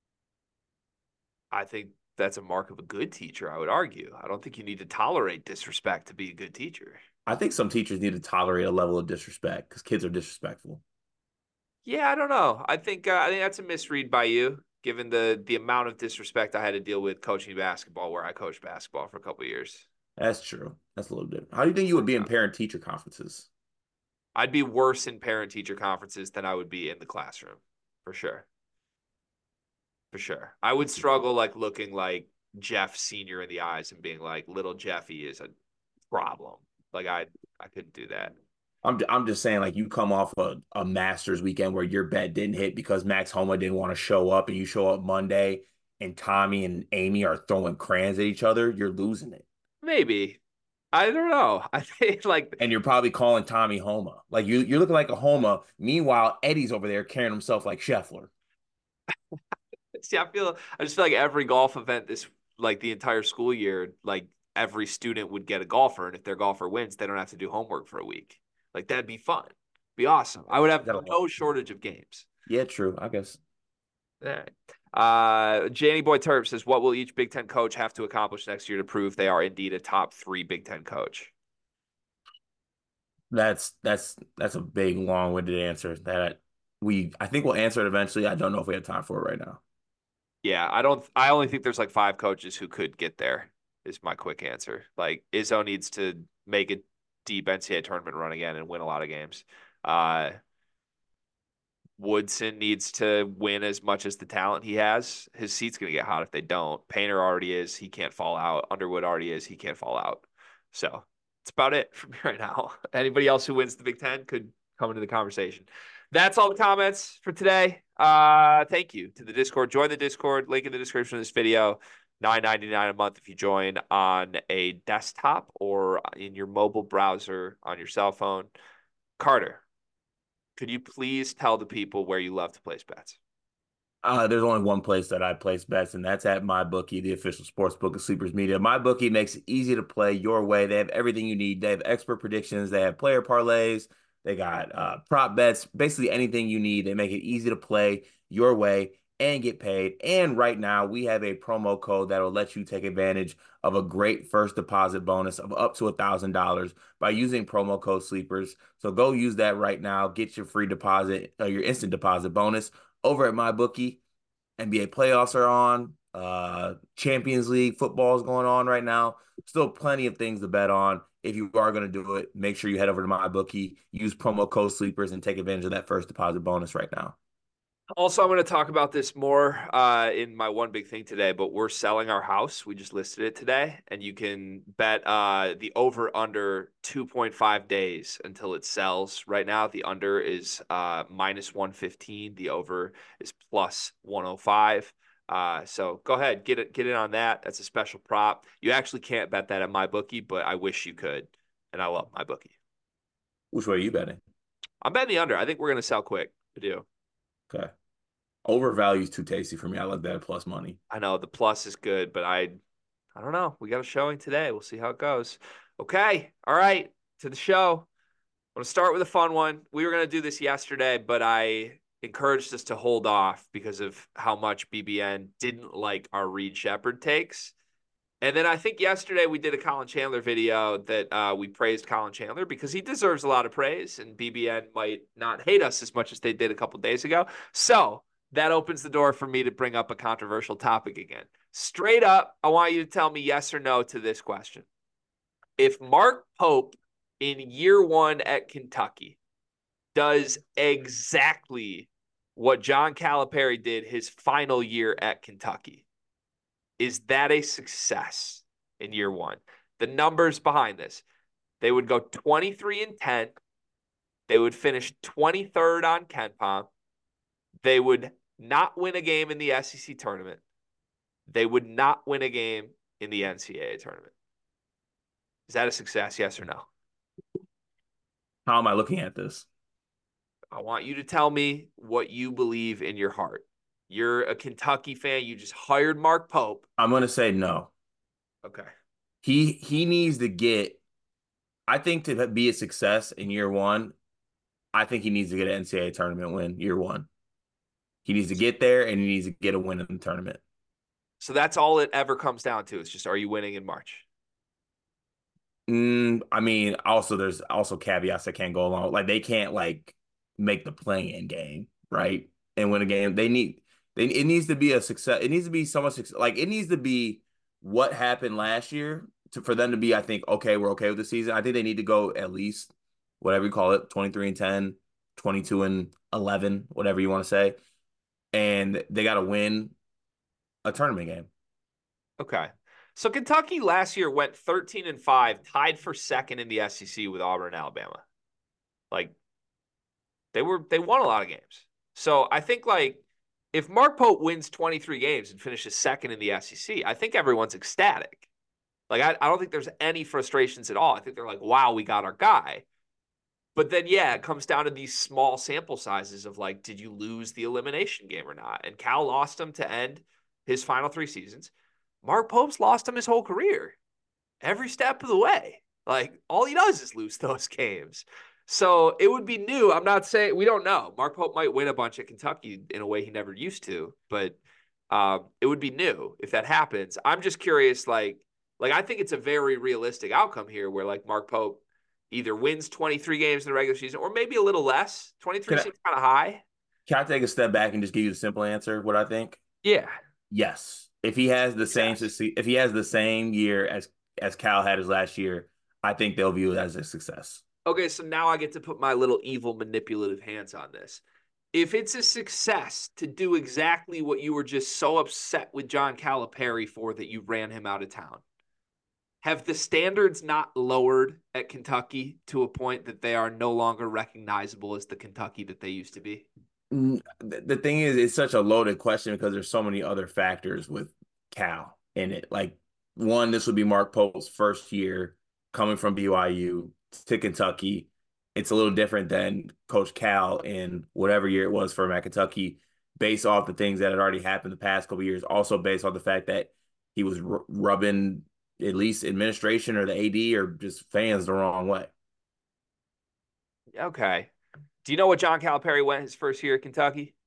I think that's a mark of a good teacher, I would argue. I don't think you need to tolerate disrespect to be a good teacher. I think some teachers need to tolerate a level of disrespect because kids are disrespectful. Yeah, I don't know. I think uh, I think that's a misread by you, given the the amount of disrespect I had to deal with coaching basketball, where I coached basketball for a couple of years. That's true. That's a little different. How do you think you would be in parent teacher conferences? I'd be worse in parent teacher conferences than I would be in the classroom, for sure. For sure. I would struggle like looking like Jeff Senior in the eyes and being like, little Jeffy is a problem. Like I I couldn't do that. I'm I'm just saying, like you come off a, a Masters weekend where your bet didn't hit because Max Homa didn't want to show up, and you show up Monday, and Tommy and Amy are throwing crayons at each other. You're losing it, Maybe. I don't know. I think like and you're probably calling Tommy Homa. Like you you're looking like a Homa. Meanwhile, Eddie's over there carrying himself like Scheffler. see, I feel I just feel like every golf event this like the entire school year, like every student would get a golfer, and if their golfer wins, they don't have to do homework for a week. Like that'd be fun. Be awesome. I would have no shortage of games. Yeah, true. I guess. All right. Uh, Janny Boy Terp says, what will each Big Ten coach have to accomplish next year to prove they are indeed a top three Big Ten coach? That's that's that's a big, long-winded answer that we I think we'll answer it eventually. I don't know if we have time for it right now. Yeah, I don't. I only think there's like five coaches who could get there. Is my quick answer. Like Izzo needs to make a deep N C A A tournament run again and win a lot of games. Uh, Woodson needs to win as much as the talent he has. His seat's going to get hot if they don't. Painter already is. He can't fall out. Underwood already is. He can't fall out. So that's about it for me right now. Anybody else who wins the Big Ten could come into the conversation. That's all the comments for today. Uh, thank you to the Discord. Join the Discord. Link in the description of this video. nine ninety-nine a month if you join on a desktop or in your mobile browser on your cell phone. Carter, could you please tell the people where you love to place bets? Uh, there's only one place that I place bets, and that's at MyBookie, the official sports book of Sleepers Media. MyBookie makes it easy to play your way. They have everything you need. They have expert predictions. They have player parlays. They got uh, prop bets, basically anything you need. They make it easy to play your way and get paid. And right now, we have a promo code that will let you take advantage of a great first deposit bonus of up to one thousand dollars by using promo code SLEEPERS. So go use that right now. Get your free deposit, uh, your instant deposit bonus over at MyBookie. N B A playoffs are on. Uh, Champions League football is going on right now. Still plenty of things to bet on. If you are going to do it, make sure you head over to MyBookie, use promo code SLEEPERS, and take advantage of that first deposit bonus right now. Also, I'm going to talk about this more uh, in my one big thing today, but we're selling our house. We just listed it today, and you can bet uh, the over under two point five days until it sells. Right now, the under is uh, minus one fifteen. The over is plus one oh five. Uh, so go ahead, get it, get it on that. That's a special prop. You actually can't bet that at MyBookie, but I wish you could, and I love MyBookie. Which way are you betting? I'm betting the under. I think we're going to sell quick. I do. Okay. Overvalue is too tasty for me. I love that plus money. I know the plus is good, but I, I don't know. We got a showing today. We'll see how it goes. Okay. All right. To the show. I'm going to start with a fun one. We were going to do this yesterday, but I encouraged us to hold off because of how much B B N didn't like our Reed Shepherd takes. And then I think yesterday we did a Colin Chandler video that uh, we praised Colin Chandler because he deserves a lot of praise, and B B N might not hate us as much as they did a couple days ago. So that opens the door for me to bring up a controversial topic again. Straight up, I want you to tell me yes or no to this question. If Mark Pope in year one at Kentucky does exactly what John Calipari did his final year at Kentucky, is that a success in year one? The numbers behind this, they would go twenty-three and ten. They would finish twenty-third on KenPom. They would not win a game in the S E C tournament. They would not win a game in the N C double A tournament. Is that a success, yes or no? How am I looking at this? I want you to tell me what you believe in your heart. You're a Kentucky fan. You just hired Mark Pope. I'm going to say no. Okay. He he needs to get, I think to be a success in year one, I think he needs to get an N C double A tournament win year one. He needs to get there and he needs to get a win in the tournament. So that's all it ever comes down to. It's just, are you winning in March? Mm, I mean, also there's also caveats that can't go along. Like they can't like make the play-in game, right? And win a game. They need they it needs to be a success. It needs to be so much like it needs to be what happened last year to for them to be, I think, okay, we're okay with the season. I think they need to go at least whatever you call it, twenty-three and ten, twenty-two and eleven, whatever you want to say. And they got to win a tournament game. Okay. So Kentucky last year went thirteen and five, tied for second in the S E C with Auburn and Alabama. Like they were they won a lot of games. So I think like if Mark Pope wins twenty-three games and finishes second in the S E C, I think everyone's ecstatic. Like I, I don't think there's any frustrations at all. I think they're like, wow, we got our guy. But then, yeah, it comes down to these small sample sizes of like, did you lose the elimination game or not? And Cal lost him to end his final three seasons. Mark Pope's lost him his whole career, every step of the way. Like, all he does is lose those games. So it would be new. I'm not saying, we don't know. Mark Pope might win a bunch at Kentucky in a way he never used to, but um, it would be new if that happens. I'm just curious, like, like I think it's a very realistic outcome here where, like, Mark Pope either wins twenty-three games in the regular season or maybe a little less. twenty-three seems kind of high. Can I take a step back and just give you the simple answer, what I think? Yeah. Yes. If he has the same Yes. if he has the same year as as Cal had his last year, I think they'll view it as a success. Okay, so now I get to put my little evil manipulative hands on this. If it's a success to do exactly what you were just so upset with John Calipari for that you ran him out of town, have the standards not lowered at Kentucky to a point that they are no longer recognizable as the Kentucky that they used to be? The thing is, it's such a loaded question because there's so many other factors with Cal in it. Like, one, this would be Mark Pope's first year coming from B Y U to Kentucky. It's a little different than Coach Cal in whatever year it was for him at Kentucky, based off the things that had already happened the past couple of years. Also based on the fact that he was r- rubbing at least administration or the A D or just fans the wrong way. Okay. Do you know what John Calipari went his first year at Kentucky?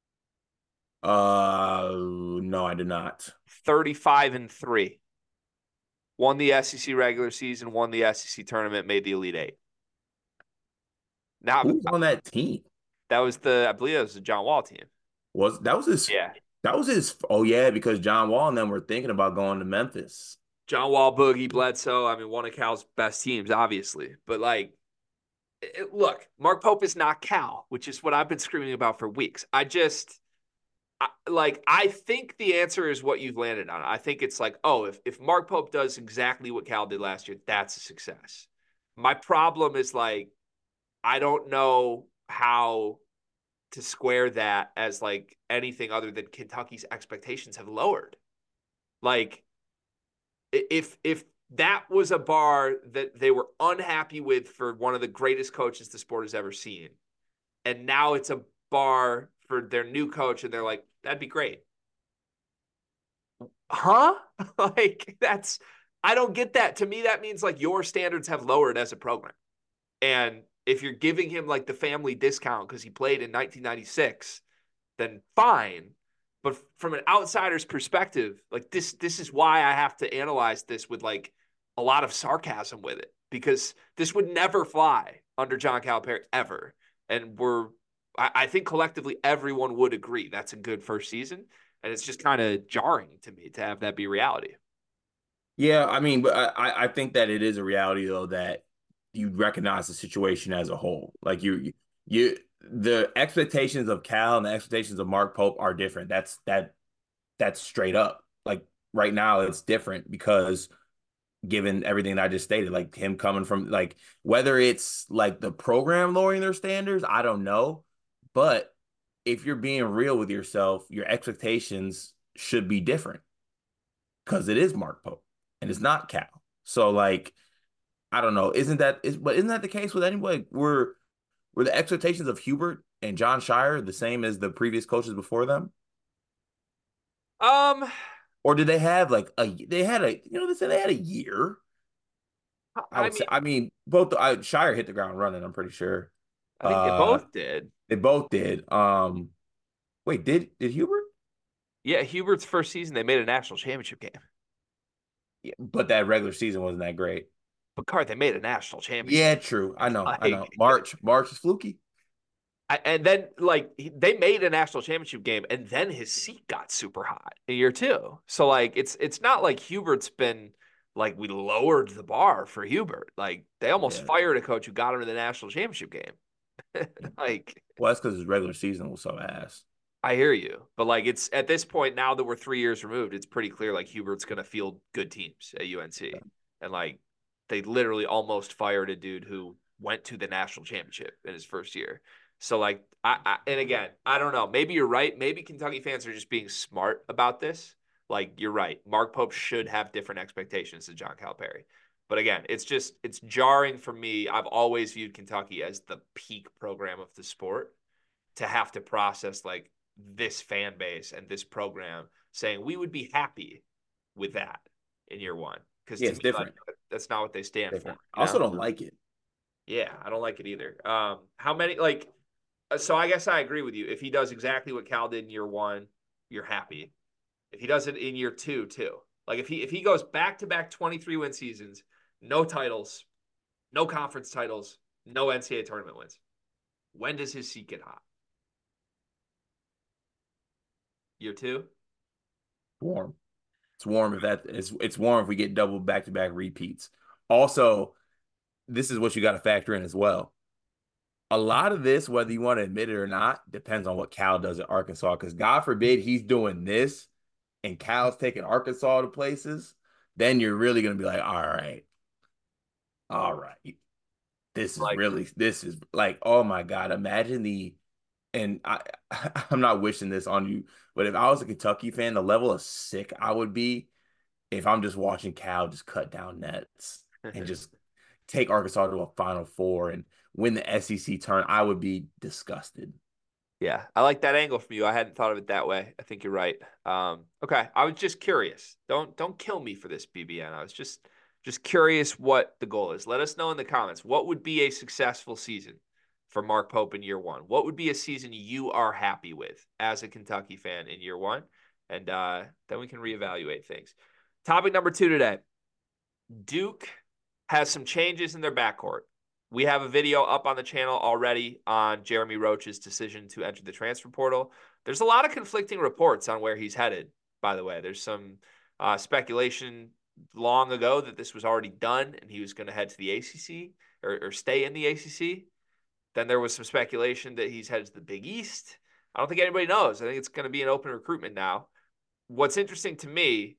Uh, no, I did not. thirty-five and three. Won the S E C regular season, won the S E C tournament, made the Elite Eight. Now, who's on that team? That was the, I believe that was the John Wall team. Was that was his? Yeah. That was his. Oh yeah, because John Wall and them were thinking about going to Memphis. John Wall, Boogie, Bledsoe. I mean, one of Cal's best teams, obviously. But like, it, look, Mark Pope is not Cal, which is what I've been screaming about for weeks. I just, I, like, I think the answer is what you've landed on. I think it's like, oh, if if Mark Pope does exactly what Cal did last year, that's a success. My problem is like, I don't know how to square that as like anything other than Kentucky's expectations have lowered. Like, if if that was a bar that they were unhappy with for one of the greatest coaches the sport has ever seen, and now it's a bar for their new coach, and they're like, that'd be great. Huh? Like, that's, I don't get that. To me, that means like your standards have lowered as a program. And if you're giving him like the family discount because he played in nineteen ninety-six, then fine. But from an outsider's perspective, like this, this is why I have to analyze this with like a lot of sarcasm with it, because this would never fly under John Calipari ever. And we're I, I think collectively everyone would agree that's a good first season. And it's just kind of jarring to me to have that be reality. Yeah, I mean, but I, I think that it is a reality though that you recognize the situation as a whole. Like you, you, the expectations of Cal and the expectations of Mark Pope are different. That's that that's straight up. Like right now, it's different because given everything that I just stated, like him coming from like whether it's like the program lowering their standards, I don't know. But if you're being real with yourself, your expectations should be different because it is Mark Pope and it's not Cal. So like, I don't know. Isn't that is but isn't that the case with anybody? Were were the expectations of Hubert and John Shire the same as the previous coaches before them? Um, Or did they have like a they had a you know they said they had a year? I I would mean, say I mean both I, Shire hit the ground running, I'm pretty sure. I think they Uh both did. they both did. Um wait, did did Hubert? Yeah, Hubert's first season, they made a national championship game. Yeah, but that regular season wasn't that great. But Card, they made a national championship. Yeah, true. I know. I Like, know. March. March is fluky. I, and then like they made a national championship game, and then his seat got super hot in year two. So like it's it's not like Hubert's been like we lowered the bar for Hubert. Like they almost Yeah. fired a coach who got him to the national championship game. Like Well, that's because his regular season was so ass. I hear you, but like it's at this point now that we're three years removed, it's pretty clear like Hubert's going to field good teams at U N C, and like they literally almost fired a dude who went to the national championship in his first year. So like I, I and again I don't know. Maybe you're right. Maybe Kentucky fans are just being smart about this. Like you're right. Mark Pope should have different expectations than John Calipari. But again, it's just it's jarring for me. I've always viewed Kentucky as the peak program of the sport to have to process like this fan base and this program saying we would be happy with that in year one. Because Yeah, to it's me, like different. that's not what they stand for. Different. I You also know? don't like it. Yeah, I don't like it either. Um, how many like uh, so I guess I agree with you. If he does exactly what Cal did in year one, you're happy. If he does it in year two, too. Like if he if he goes back to back twenty-three win seasons, no titles, no conference titles, no N C double A tournament wins. When does his seat get hot? Year two? Warm. It's warm if that it's it's warm if we get double back to back repeats. Also, this is what you got to factor in as well. A lot of this, whether you want to admit it or not, depends on what Cal does at Arkansas. Because God forbid he's doing this and Cal's taking Arkansas to places, then you're really gonna be like, all right, all right. This is Like really this is like, oh my God, imagine the and I I'm not wishing this on you, but if I was a Kentucky fan, the level of sick I would be if I'm just watching Cal just cut down nets and just take Arkansas to a Final Four and win the S E C turn, I would be disgusted. yeah, I like that angle from you. I hadn't thought of it that way. I think you're right. Um, okay, I was just curious. Don't don't kill me for this, B B N. I was just just curious what the goal is. Let us know in the comments. What would be a successful season for Mark Pope in year one? What would be a season you are happy with as a Kentucky fan in year one? And uh, then we can reevaluate things. Topic number two today. Duke has some changes in their backcourt. We have a video up on the channel already on Jeremy Roach's decision to enter the transfer portal. There's a lot of conflicting reports on where he's headed, by the way. There's some uh, speculation long ago that this was already done and he was going to head to the A C C or, or stay in the A C C. Then there was some speculation that he's headed to the Big East. I don't think anybody knows. I think it's going to be an open recruitment now. What's interesting to me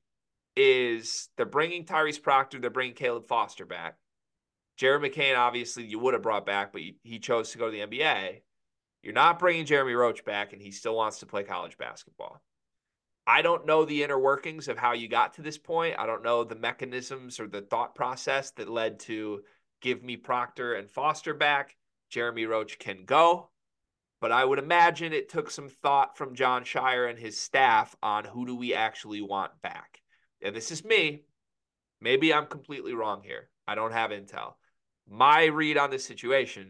is they're bringing Tyrese Proctor, they're bringing Caleb Foster back. Jeremy McCain, obviously, you would have brought back, but he chose to go to the N B A. You're not bringing Jeremy Roach back, and he still wants to play college basketball. I don't know the inner workings of how you got to this point. I don't know the mechanisms or the thought process that led to give me Proctor and Foster back. Jeremy Roach can go. But I would imagine it took some thought from John Shire and his staff on who do we actually want back. And this is me. Maybe I'm completely wrong here. I don't have intel. My read on this situation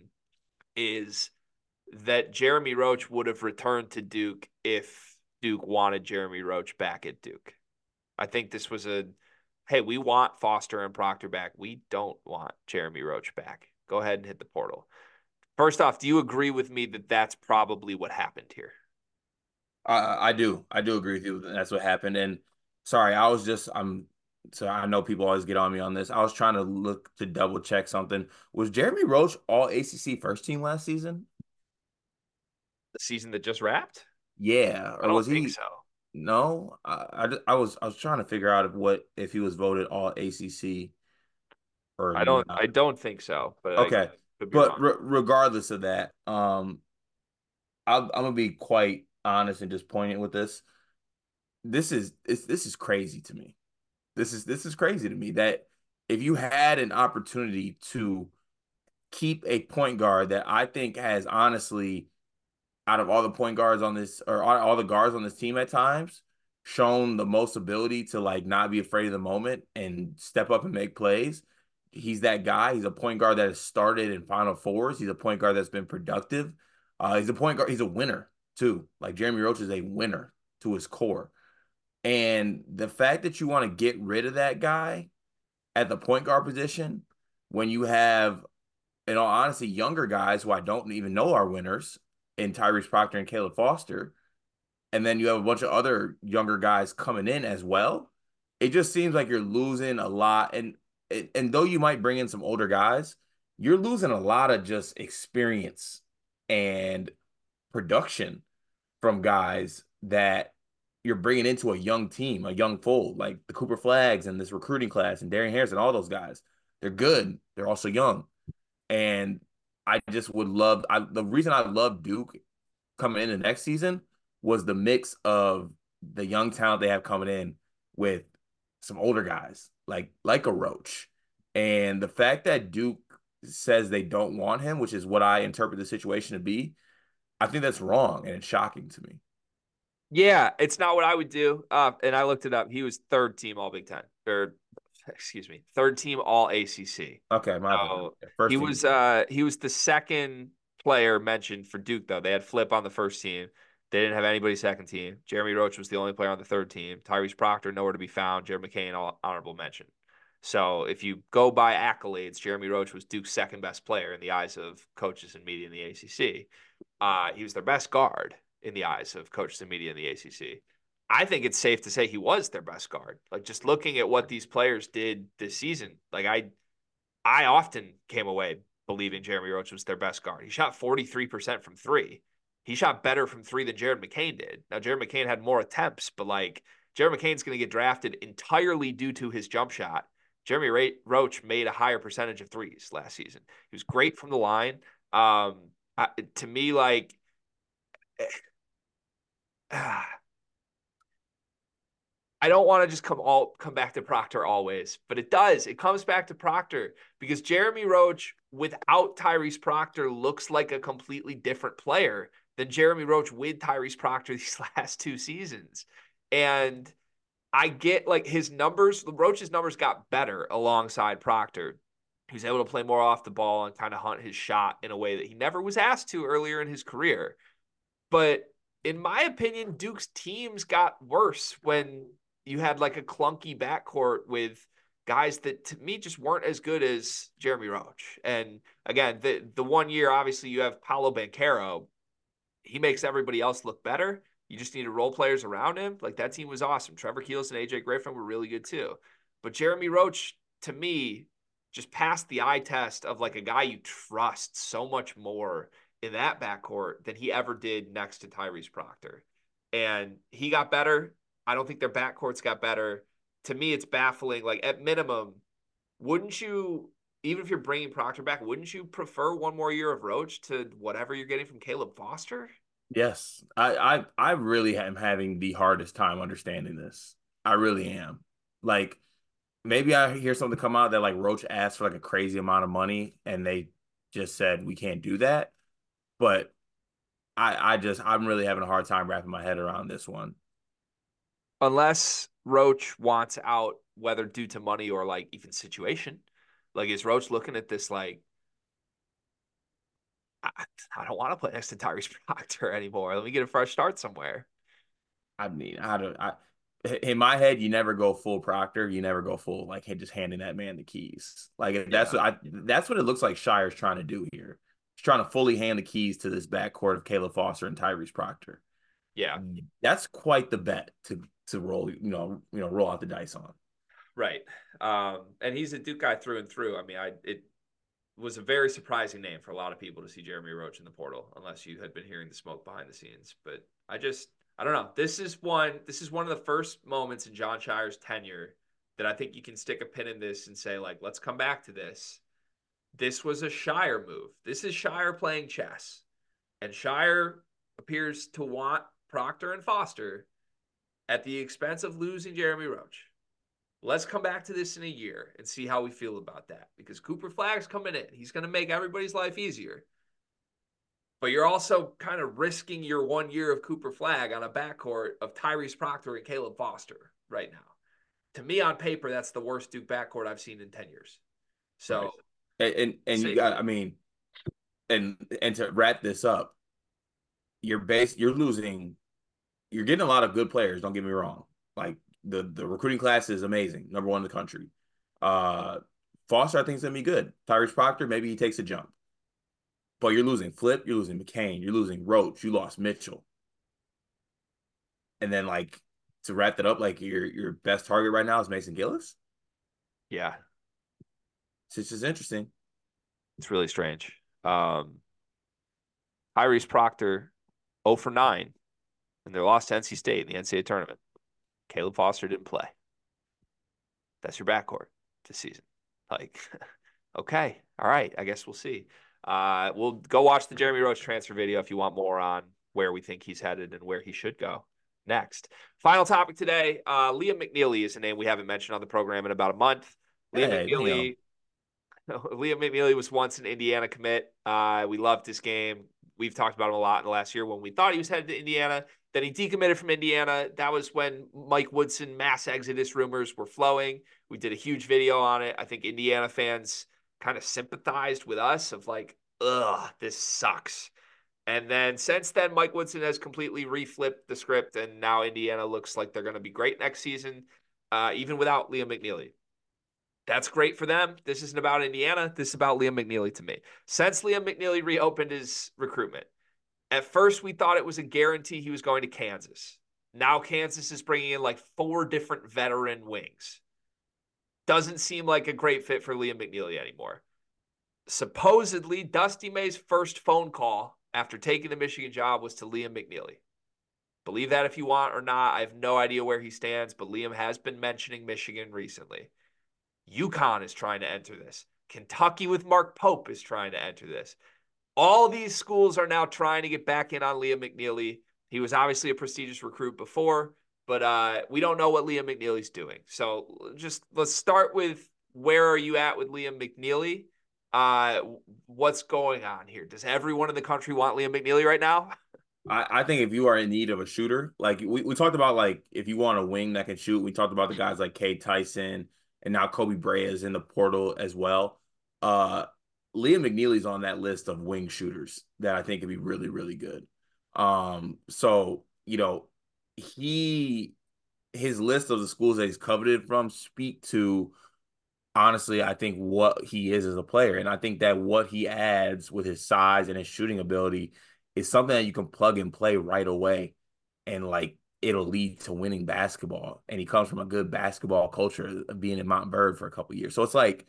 is that Jeremy Roach would have returned to Duke if Duke wanted Jeremy Roach back at Duke. I think this was a, hey, we want Foster and Proctor back. We don't want Jeremy Roach back. Go ahead and hit the portal. First off, do you agree with me that that's probably what happened here? I, I do. I do agree with you. That's what happened. And sorry, I was just I'm so I know people always get on me on this. I was trying to look to double check something. Was Jeremy Roach all A C C first team last season? The season that just wrapped? Yeah, I or don't was think he? so. No, I, I, ju- I was I was trying to figure out if what if he was voted all A C C or I don't not. I don't think so, but I Okay, could be but wrong. re regardless of that, um, I, I'm gonna be quite honest and just poignant with this. This is it's, this is crazy to me. This is this is crazy to me that if you had an opportunity to keep a point guard that I think has honestly, out of all the point guards on this or all, all the guards on this team at times, shown the most ability to like not be afraid of the moment and step up and make plays. He's that guy. He's a point guard that has started in Final Fours. He's a point guard that's been productive. Uh, he's a point guard. He's a winner too. Like Jeremy Roach is a winner to his core. And the fact that you want to get rid of that guy at the point guard position when you have, in all honesty, younger guys who I don't even know are winners in Tyrese Proctor and Caleb Foster, and then you have a bunch of other younger guys coming in as well, it just seems like you're losing a lot. And and though you might bring in some older guys, you're losing a lot of just experience and production from guys that you're bringing into a young team, a young fold, like the Cooper Flags and this recruiting class and Darian Harris and all those guys. They're good. They're also young. And I just would love I the reason I love Duke coming in the next season was the mix of the young talent they have coming in with some older guys like like a Roach. And the fact that Duke says they don't want him, which is what I interpret the situation to be, I think that's wrong and it's shocking to me. Yeah, it's not what I would do. Uh, and I looked it up. He was third team All Big Ten, or excuse me, third team All A C C. Okay, my bad. So he First team. was uh he was the second player mentioned for Duke though. They had Flip on the first team. They didn't have anybody second team. Jeremy Roach was the only player on the third team. Tyrese Proctor nowhere to be found. Jeremy McCain all honorable mention. So if you go by accolades, Jeremy Roach was Duke's second best player in the eyes of coaches and media in the A C C. Uh, he was their best guard in the eyes of coaches and media in the A C C. I think it's safe to say he was their best guard. Like just looking at what these players did this season, like I I often came away believing Jeremy Roach was their best guard. He shot forty-three percent from three. He shot better from three than Jared McCain did. Now, Jared McCain had more attempts, but like Jared McCain's going to get drafted entirely due to his jump shot. Jeremy Ray- Roach made a higher percentage of threes last season. He was great from the line. Um, I, to me, like, ah, I don't want to just come all come back to Proctor always, but it does. It comes back to Proctor because Jeremy Roach without Tyrese Proctor looks like a completely different player than Jeremy Roach with Tyrese Proctor these last two seasons. And I get like his numbers, Roach's numbers got better alongside Proctor. He was able to play more off the ball and kind of hunt his shot in a way that he never was asked to earlier in his career. But in my opinion, Duke's teams got worse when you had like a clunky backcourt with guys that to me just weren't as good as Jeremy Roach. And again, the the one year, obviously, you have Paolo Banchero. He makes everybody else look better. You just needed role players around him. Like that team was awesome. Trevor Keelis and A J Griffin were really good too. But Jeremy Roach, to me, just passed the eye test of like a guy you trust so much more in that backcourt than he ever did next to Tyrese Proctor. And he got better. I don't think their backcourts got better. To me, it's baffling. Like at minimum, wouldn't you, even if you're bringing Proctor back, wouldn't you prefer one more year of Roach to whatever you're getting from Caleb Foster? Yes, I, I I really am having the hardest time understanding this. I really am. Like maybe I hear something come out that like Roach asked for like a crazy amount of money and they just said we can't do that. But I I just I'm really having a hard time wrapping my head around this one. Unless Roach wants out, whether due to money or like even situation. Like, is Roach looking at this like, I, I don't want to play next to Tyrese Proctor anymore. Let me get a fresh start somewhere. I mean, I don't I in my head, you never go full Proctor. You never go full like just handing that man the keys. Like that's Yeah. what I that's what it looks like Shire's trying to do here. He's trying to fully hand the keys to this backcourt of Caleb Foster and Tyrese Proctor. Yeah. That's quite the bet to to roll, you know, you know, roll out the dice on. Right. Um, and he's a Duke guy through and through. I mean, I it was a very surprising name for a lot of people to see Jeremy Roach in the portal, unless you had been hearing the smoke behind the scenes. But I just, I don't know. This is one, this is one of the first moments in Jon Scheyer's tenure that I think you can stick a pin in this and say, like, let's come back to this. This was a Scheyer move. This is Scheyer playing chess. And Scheyer appears to want Proctor and Foster at the expense of losing Jeremy Roach. Let's come back to this in a year and see how we feel about that. Because Cooper Flagg's coming in. He's going to make everybody's life easier. But you're also kind of risking your one year of Cooper Flagg on a backcourt of Tyrese Proctor and Caleb Foster right now. To me, on paper, that's the worst Duke backcourt I've seen in ten years. So, right. and and, and you got, I mean, and and to wrap this up, you're base, you're losing, you're getting a lot of good players. Don't get me wrong. Like the the recruiting class is amazing, number one in the country. Uh, Foster, I think, is gonna be good. Tyrese Proctor, maybe he takes a jump. But you're losing Flip, you're losing McCain, you're losing Roach, you lost Mitchell, and then like. To wrap that up, like your your best target right now is Mason Gillis. Yeah, it's just interesting. It's really strange. Um, Tyrese Proctor, zero for nine, and they lost to N C State in the N C double A tournament. Caleb Foster didn't play. That's your backcourt this season. Like, okay, all right, I guess we'll see. Uh, we'll go watch the Jeremy Roach transfer video if you want more on where we think he's headed and where he should go next. Final topic today. Uh, Liam McNeely is a name we haven't mentioned on the program in about a month. Liam hey, McNeely. Liam McNeely was once an Indiana commit. Uh, we loved this game. We've talked about him a lot in the last year when we thought he was headed to Indiana. Then he decommitted from Indiana. That was when Mike Woodson mass exodus rumors were flowing. We did a huge video on it. I think Indiana fans kind of sympathized with us of like, ugh, this sucks. And then since then, Mike Woodson has completely reflipped the script, and now Indiana looks like they're going to be great next season, uh, even without Liam McNeely. That's great for them. This isn't about Indiana. This is about Liam McNeely to me. Since Liam McNeely reopened his recruitment, at first we thought it was a guarantee he was going to Kansas. Now Kansas is bringing in like four different veteran wings. Doesn't seem like a great fit for Liam McNeely anymore. Supposedly, Dusty May's first phone call after taking the Michigan job was to Liam McNeely. Believe that if you want or not. I have no idea where he stands, but Liam has been mentioning Michigan recently. UConn is trying to enter this. Kentucky with Mark Pope is trying to enter this. All these schools are now trying to get back in on Liam McNeely. He was obviously a prestigious recruit before, but uh, we don't know what Liam McNeely's doing. So just let's start with where are you at with Liam McNeely? Uh, what's going on here? Does everyone in the country want Liam McNeely right now? I, I think if you are in need of a shooter, like we, we talked about, like if you want a wing that can shoot, we talked about the guys like Cade Tyson and now Kobe Brea is in the portal as well. Uh, Liam McNeely's on that list of wing shooters that I think could be really, really good. Um, so, you know, he, his list of the schools that he's coveted from speak to, honestly, I think what he is as a player. And I think that what he adds with his size and his shooting ability is something that you can plug and play right away. And like, it'll lead to winning basketball. And he comes from a good basketball culture of being in Mount Bird for a couple of years. So it's like,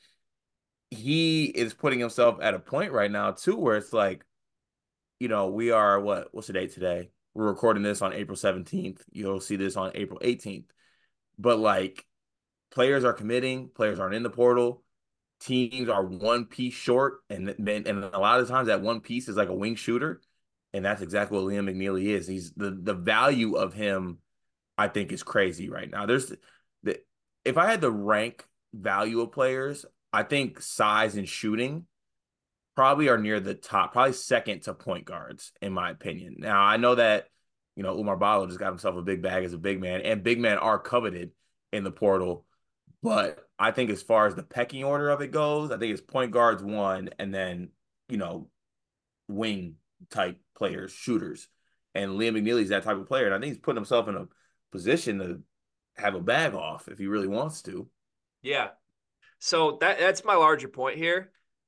he is putting himself at a point right now too, where it's like, you know, we are what, what's the date today? We're recording this on April seventeenth. You'll see this on April eighteenth. But like, players are committing, players aren't in the portal, teams are one piece short, and and a lot of times that one piece is like a wing shooter, and that's exactly what Liam McNeely is. He's the the value of him, I think, is crazy right now. There's the if I had to rank value of players, I think size and shooting probably are near the top, probably second to point guards, in my opinion. Now, I know that, you know, Oumar Ballo just got himself a big bag as a big man, and big men are coveted in the portal. But I think as far as the pecking order of it goes, I think it's point guards one, and then, you know, wing type players, shooters. And Liam McNeely is that type of player. And I think he's putting himself in a position to have a bag off if he really wants to. Yeah. So that that's my larger point here.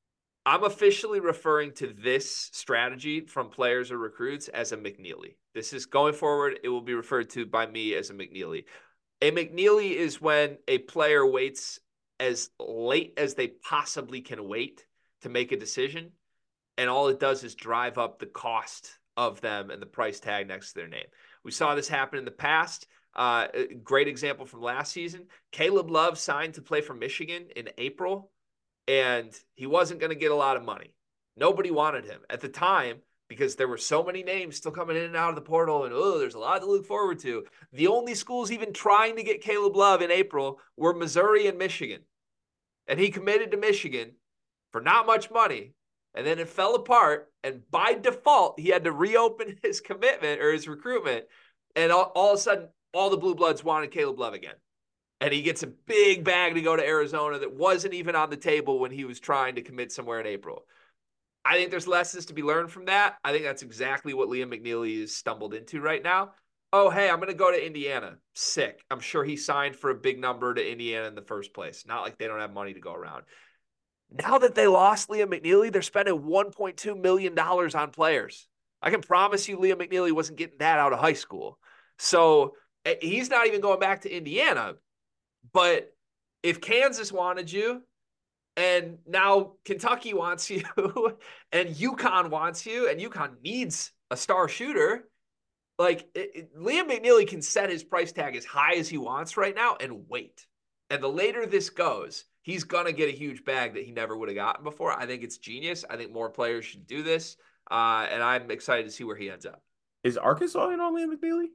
I'm officially referring to this strategy from players or recruits as a McNeely. This is going forward. It will be referred to by me as a McNeely. A McNeely is when a player waits as late as they possibly can wait to make a decision. And all it does is drive up the cost of them and the price tag next to their name. We saw this happen in the past. Uh, a great example from last season. Caleb Love signed to play for Michigan in April, and he wasn't going to get a lot of money. Nobody wanted him at the time because there were so many names still coming in and out of the portal, and oh, there's a lot to look forward to. The only schools even trying to get Caleb Love in April were Missouri and Michigan. And he committed to Michigan for not much money. And then it fell apart, and by default, he had to reopen his commitment or his recruitment. And all, all of a sudden, all the Blue Bloods wanted Caleb Love again. And he gets a big bag to go to Arizona that wasn't even on the table when he was trying to commit somewhere in April. I think there's lessons to be learned from that. I think that's exactly what Liam McNeely has stumbled into right now. Oh, hey, I'm going to go to Indiana. Sick. I'm sure he signed for a big number to Indiana in the first place. Not like they don't have money to go around. Now that they lost Liam McNeely, they're spending one point two million dollars on players. I can promise you Liam McNeely wasn't getting that out of high school. So he's not even going back to Indiana. But if Kansas wanted you, and now Kentucky wants you, and UConn wants you, and UConn needs a star shooter, like it, it, Liam McNeely can set his price tag as high as he wants right now and wait. And the later this goes, he's going to get a huge bag that he never would have gotten before. I think it's genius. I think more players should do this. Uh, and I'm excited to see where he ends up. Is Arkansas in on Liam McNeely?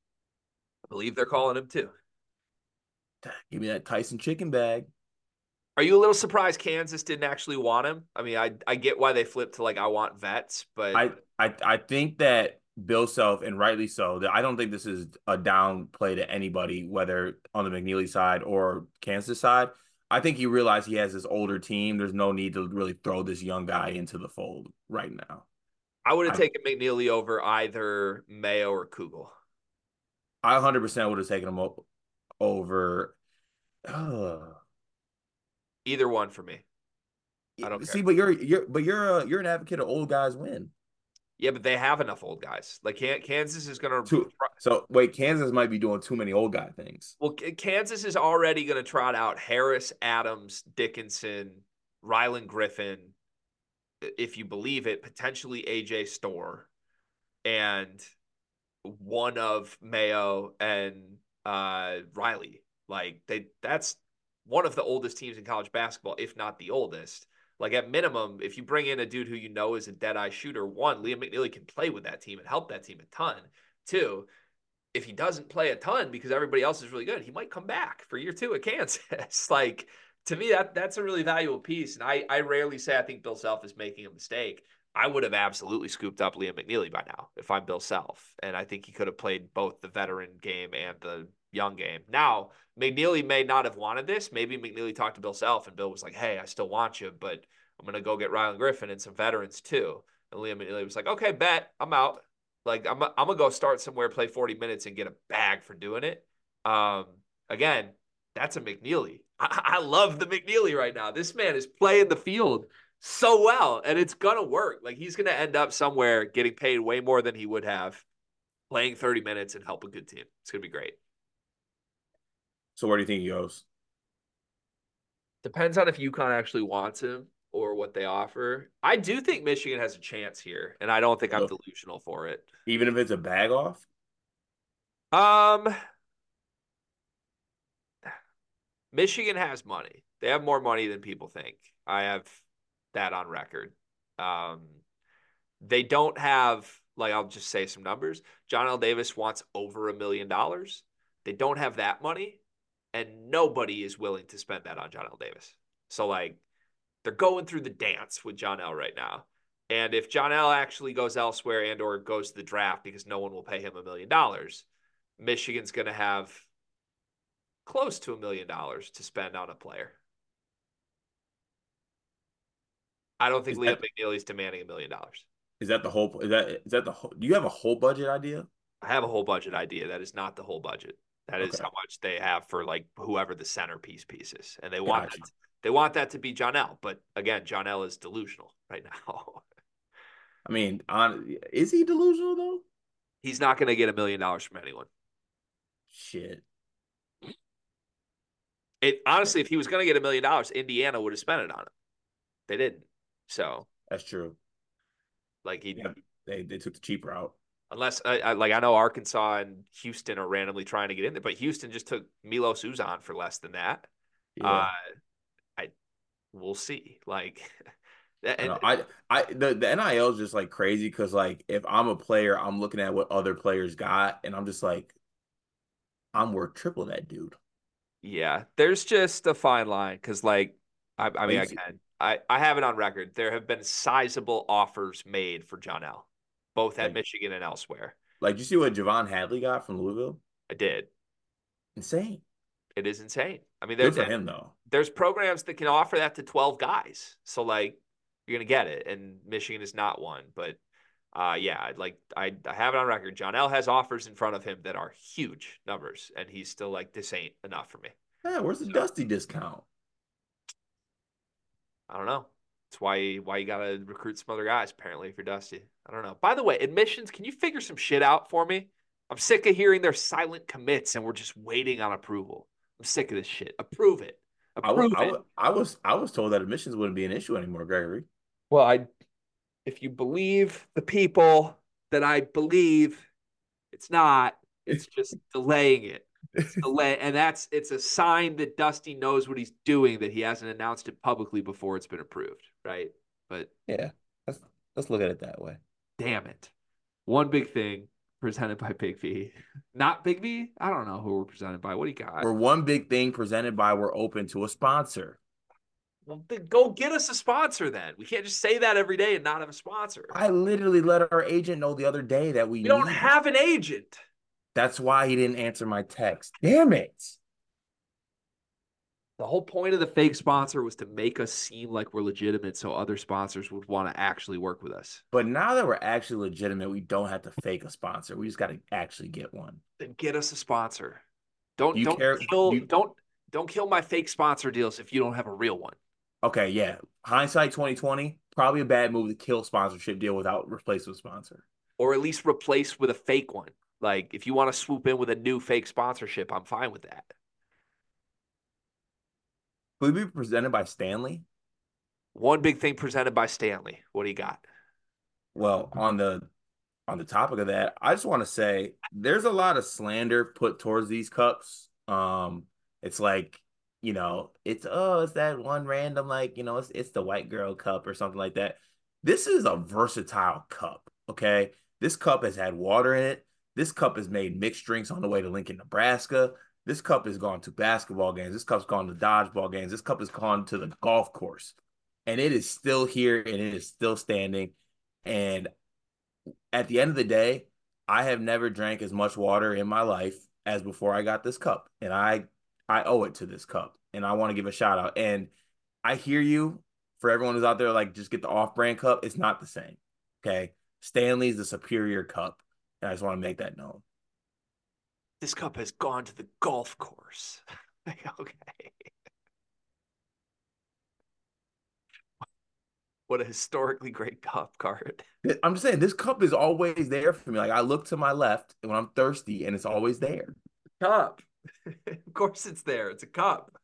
I believe they're calling him too. Give me that Tyson chicken bag. Are you a little surprised Kansas didn't actually want him? I mean, I I get why they flipped to like, I want vets, but I I, I think that Bill Self, and rightly so, that I don't think this is a downplay to anybody, whether on the McNeely side or Kansas side. I think he realized he has this older team. There's no need to really throw this young guy into the fold right now. I would have taken McNeely over either Mayo or Kugel. I one hundred percent would have taken him over. Uh, Either one for me. I don't see, care. but you're you're but you're a, you're an advocate of old guys win. Yeah, but they have enough old guys. Like Kansas is going to. So wait, Kansas might be doing too many old guy things. Well, Kansas is already going to trot out Harris, Adams, Dickinson, Rylan Griffin, if you believe it, potentially A J Storr, and one of Mayo and uh, Riley. Like they, that's one of the oldest teams in college basketball, if not the oldest. Like at minimum, if you bring in a dude who you know is a dead-eye shooter, one, Liam McNeely can play with that team and help that team a ton. Two, if he doesn't play a ton because everybody else is really good, he might come back for year two at Kansas. Like, to me, that that's a really valuable piece. And I, I rarely say I think Bill Self is making a mistake. I would have absolutely scooped up Liam McNeely by now if I'm Bill Self. And I think he could have played both the veteran game and the young game. Now, McNeely may not have wanted this. Maybe McNeely talked to Bill Self and Bill was like, hey, I still want you, but I'm going to go get Rylan Griffin and some veterans too. And Liam McNeely was like, okay, bet, I'm out. Like, I'm, I'm going to go start somewhere, play forty minutes and get a bag for doing it. Um, again, that's a McNeely. I, I love the McNeely right now. This man is playing the field so well, and it's going to work. Like, he's going to end up somewhere getting paid way more than he would have playing thirty minutes and help a good team. It's going to be great. So where do you think he goes? Depends on if UConn actually wants him or what they offer. I do think Michigan has a chance here, and I don't think I'm delusional for it. Even if it's a bag off? Um, Michigan has money. They have more money than people think. I have that on record. Um, they don't have, like, I'll just say some numbers. John L. Davis wants over a million dollars. They don't have that money, and nobody is willing to spend that on John L. Davis. So, like, they're going through the dance with John L. right now. And if John L. actually goes elsewhere and or goes to the draft because no one will pay him a million dollars, Michigan's going to have close to a million dollars to spend on a player. I don't think Liam McNeely is demanding a million dollars. Is that the whole? Is that is that the whole? Do you have a whole budget idea? I have a whole budget idea. That is not the whole budget. That is Okay. how much they have for like whoever the centerpiece piece is, and they want Gotcha. that, They want that to be John L. But again, John L. is delusional right now. I mean, on is he delusional though? He's not going to get a million dollars from anyone. Shit. It honestly, if he was going to get a million dollars, Indiana would have spent it on him. They didn't. So that's true. Like he, yeah, they they took the cheap route. Unless, I, I, like I know Arkansas and Houston are randomly trying to get in there, but Houston just took Milos Uzan for less than that. Yeah. Uh, I we'll see. Like, and, I, I, the, the N I L is just like crazy because like if I'm a player, I'm looking at what other players got, and I'm just like, I'm worth triple that dude. Yeah, there's just a fine line because, like, I, I mean, I can, I, I have it on record. There have been sizable offers made for John L., both at like, Michigan and elsewhere. Like, you see what Javon Hadley got from Louisville? I did. Insane. It is insane. I mean, there's Good for him though. There's programs that can offer that to twelve guys. So like, you're gonna get it, and Michigan is not one. But uh, yeah, like I, I have it on record. John L. has offers in front of him that are huge numbers, and he's still like, this ain't enough for me. Yeah, where's the so, Dusty discount? I don't know. That's why why you gotta recruit some other guys. Apparently, if you're Dusty, I don't know. By the way, admissions, can you figure some shit out for me? I'm sick of hearing their silent commits, and we're just waiting on approval. I'm sick of this shit. Approve it. Approve I, it. I, I was I was told that admissions wouldn't be an issue anymore, Gregory. Well, I, if you believe the people that I believe, it's not. It's just delaying it. It's delay, and that's it's a sign that Dusty knows what he's doing, that he hasn't announced it publicly before it's been approved, right? But yeah, let's let's look at it that way. Damn it! One big thing presented by Big V, not Big V. I don't know who we're presented by. What do you got? We're one big thing presented by. We're open to a sponsor. Well, then go get us a sponsor. Then we can't just say that every day and not have a sponsor. I literally let our agent know the other day that we, we don't have an agent. That's why he didn't answer my text. Damn it. The whole point of the fake sponsor was to make us seem like we're legitimate so other sponsors would want to actually work with us. But now that we're actually legitimate, we don't have to fake a sponsor. We just got to actually get one. Then get us a sponsor. Don't you don't care, kill you, don't don't kill my fake sponsor deals if you don't have a real one. Okay, yeah. Hindsight twenty twenty, probably a bad move to kill sponsorship deal without replacing a sponsor. Or at least replace with a fake one. Like, if you want to swoop in with a new fake sponsorship, I'm fine with that. Will we be presented by Stanley? One big thing presented by Stanley. What do you got? Well, on the on the topic of that, I just want to say there's a lot of slander put towards these cups. Um, it's like, you know, it's oh, it's that one random, like, you know, it's it's the white girl cup or something like that. This is a versatile cup, okay? This cup has had water in it. This cup has made mixed drinks on the way to Lincoln, Nebraska. This cup has gone to basketball games. This cup's gone to dodgeball games. This cup has gone to the golf course. And it is still here and it is still standing. And at the end of the day, I have never drank as much water in my life as before I got this cup. And I I owe it to this cup. And I want to give a shout out. And I hear you, for everyone who's out there, like, just get the off-brand cup. It's not the same. Okay. Stanley's the superior cup. And I just want to make that known. This cup has gone to the golf course. Okay. What a historically great cup card. I'm just saying, this cup is always there for me. Like, I look to my left when I'm thirsty, and it's always there. Cup. Of course it's there. It's a cup.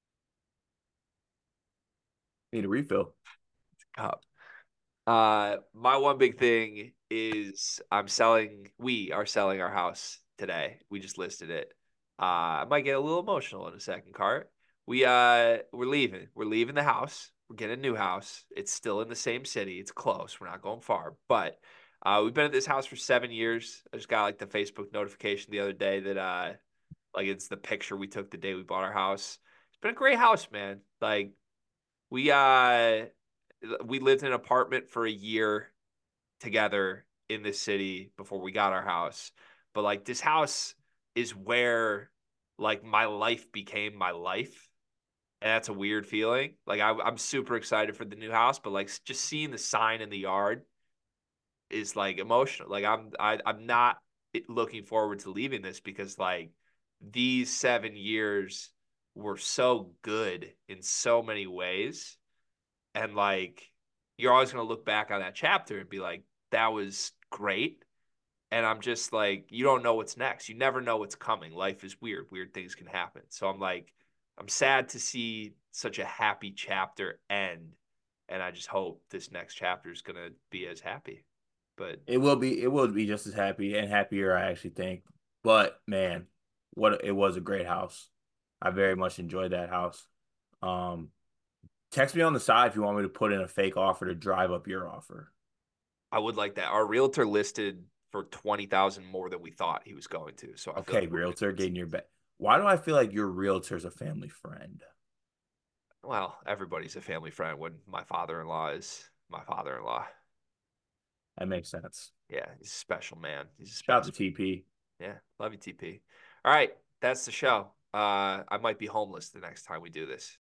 Need a refill. It's a cup. Uh, my one big thing is I'm selling, we are selling our house today. We just listed it. Uh, I might get a little emotional in a second, Cart. We, uh, we're leaving. We're leaving the house. We're getting a new house. It's still in the same city. It's close. We're not going far, but, uh, we've been at this house for seven years. I just got like the Facebook notification the other day that, uh, like it's the picture we took the day we bought our house. It's been a great house, man. Like we, uh, we lived in an apartment for a year together in this city before we got our house. But like this house is where like my life became my life. And that's a weird feeling. Like I, I'm super excited for the new house, but like just seeing the sign in the yard is like emotional. Like I'm, I, I'm not looking forward to leaving this because like these seven years were so good in so many ways. And like, you're always going to look back on that chapter and be like, that was great. And I'm just like, you don't know what's next. You never know what's coming. Life is weird. Weird things can happen. So I'm like, I'm sad to see such a happy chapter end. And I just hope this next chapter is going to be as happy. But it will be, it will be just as happy and happier, I actually think. But man, what it was a great house. I very much enjoyed that house. Um, text me on the side if you want me to put in a fake offer to drive up your offer. I would like that. Our realtor listed for twenty thousand more than we thought he was going to. So I okay, like realtor getting your bet. Why do I feel like your realtor's a family friend? Well, everybody's a family friend when my father-in-law is my father-in-law. That makes sense. Yeah, he's a special man. He's a Shout out special. to T P. Yeah, love you, T P. All right, that's the show. Uh, I might be homeless the next time we do this.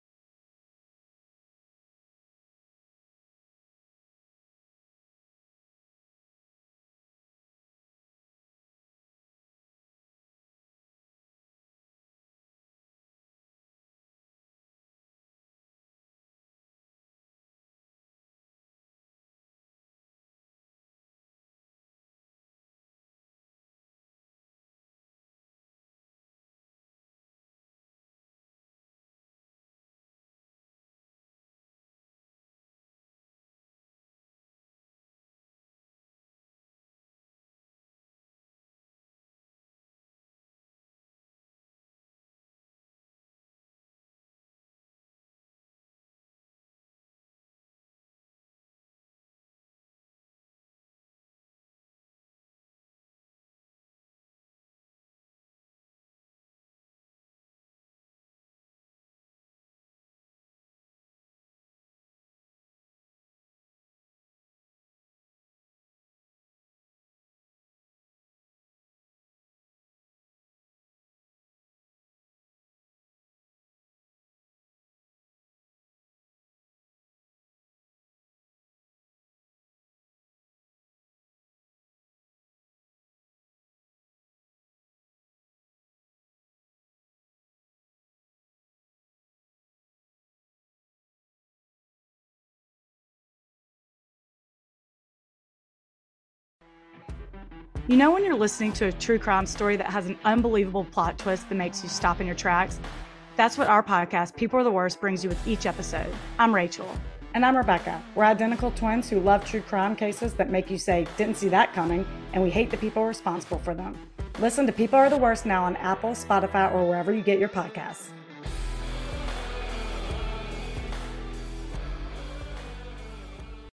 You know when you're listening to a true crime story that has an unbelievable plot twist that makes you stop in your tracks? That's what our podcast, People Are the Worst, brings you with each episode. I'm Rachel. And I'm Rebecca. We're identical twins who love true crime cases that make you say, didn't see that coming, and we hate the people responsible for them. Listen to People Are the Worst now on Apple, Spotify, or wherever you get your podcasts.